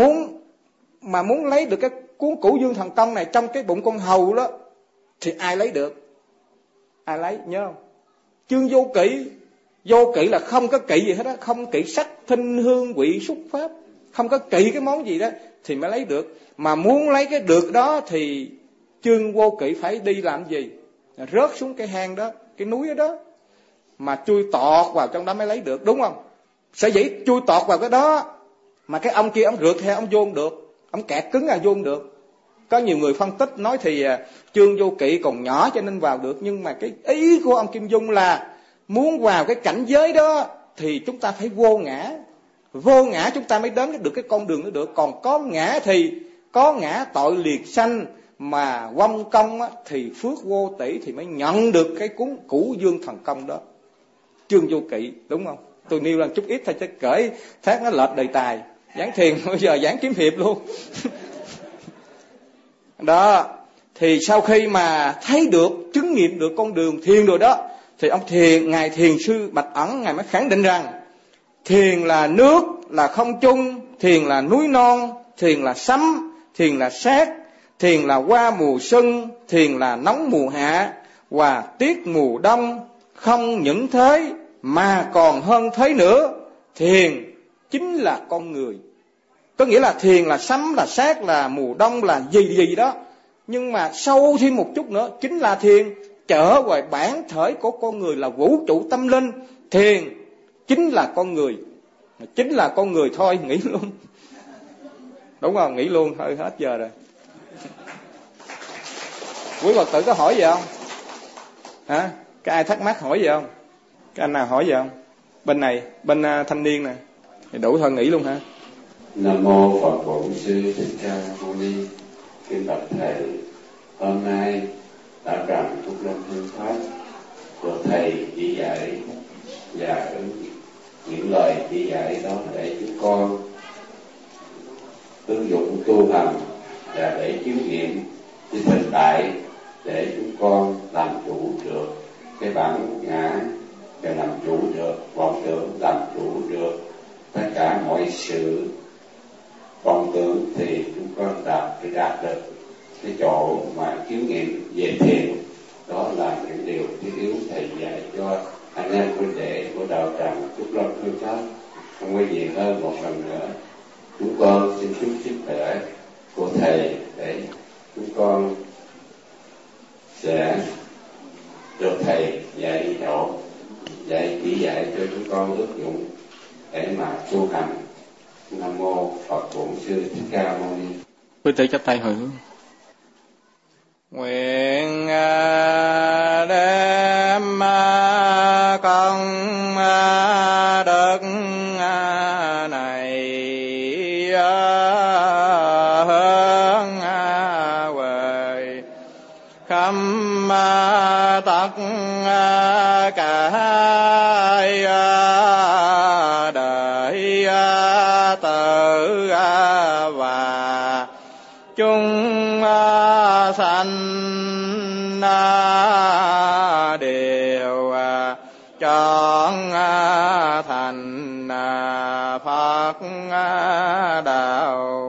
muốn lấy được cái cuốn Cửu Dương Thần Công này trong cái bụng con hầu đó, thì ai lấy được? Ai lấy, nhớ không? Chương Vô Kỵ. Vô kỵ là không có kỵ gì hết á, không kỵ sắc thinh hương vị xúc pháp, không có kỵ cái món gì đó thì mới lấy được. Mà muốn lấy cái được đó thì Chương Vô Kỵ phải đi làm gì? Rớt xuống cái hang đó, cái núi đó, mà chui tọt vào trong đó mới lấy được, đúng không? Sở dĩ chui tọt vào cái đó mà cái ông kia ông rượt theo, ông vô không được, ông kẹt cứng là vô không được. Có nhiều người phân tích nói thì Chương Vô Kỵ còn nhỏ cho nên vào được, nhưng mà cái ý của ông Kim Dung là muốn vào cái cảnh giới đó thì chúng ta phải vô ngã. Vô ngã chúng ta mới đến được cái con đường đó được. Còn có ngã thì có ngã tội liệt sanh, mà quâm công thì phước vô tỷ, thì mới nhận được cái cuốn Cửu Dương Thần Công đó. Chương Vô Kỵ, đúng không? Tôi nêu lên chút ít thôi chứ cởi thác nó lệch đề tài. Giảng thiền bây giờ giảng kiếm hiệp luôn. Đó, thì sau khi mà thấy được, chứng nghiệm được con đường thiền rồi đó, thì ông ngài thiền sư Bạch Ẩn, ngài mới khẳng định rằng thiền là nước, là không trung, thiền là núi non, thiền là sấm, thiền là sét, thiền là hoa mùa xuân, thiền là nóng mùa hạ và tiết mùa đông. Không những thế mà còn hơn thế nữa, thiền chính là con người. Có nghĩa là thiền là sấm, là sét, là mùa đông, là gì đó. Nhưng mà sâu thêm một chút nữa, chính là thiền trở về bản thể của con người, là vũ trụ tâm linh. Thiền chính là con người, chính là con người thôi, nghĩ luôn. Đúng không? Nghĩ luôn thôi, hết giờ rồi. Quý Phật tử có hỏi gì không? Hả? Cái ai thắc mắc hỏi gì không? Cái anh nào hỏi gì không? Bên này, bên thanh niên nè. Thì đủ thôi, nghĩ luôn hả? Nam mô Phật Bổn Sư Thích Ca Mâu Ni. Kính bạch thầy, hôm nay đạo tràng Phúc Lâm Hương Pháp được thầy chỉ dạy, và những lời chỉ dạy đó để chúng con ứng dụng tu hành và để chiếu nghiệm với thực tại, để chúng con làm chủ được cái bản ngã, và làm chủ được vọng tưởng, làm chủ được tất cả mọi sự vọng tưởng, thì chúng con đạt được cái chỗ mà chiếu nghiệm về thiền. Đó là những điều thiết yếu thầy dạy cho anh em huynh đệ của đạo tràng Phúc Lâm Hương Pháp. Không có gì hơn, một lần nữa chúng con xin chúc sức khỏe của thầy để chúng con sẽ được thầy dạy dỗ, chỉ dạy cho chúng con ứng dụng để mà tu hành. Nam mô Phật Bổn Sư Thích Ca Mâu Ni. Quý tử chắp tay hồi hướng. Nguyện đem công đức này hướng về khắp tất cả đời tử và chúng sanh đều chọn thành Phật đạo.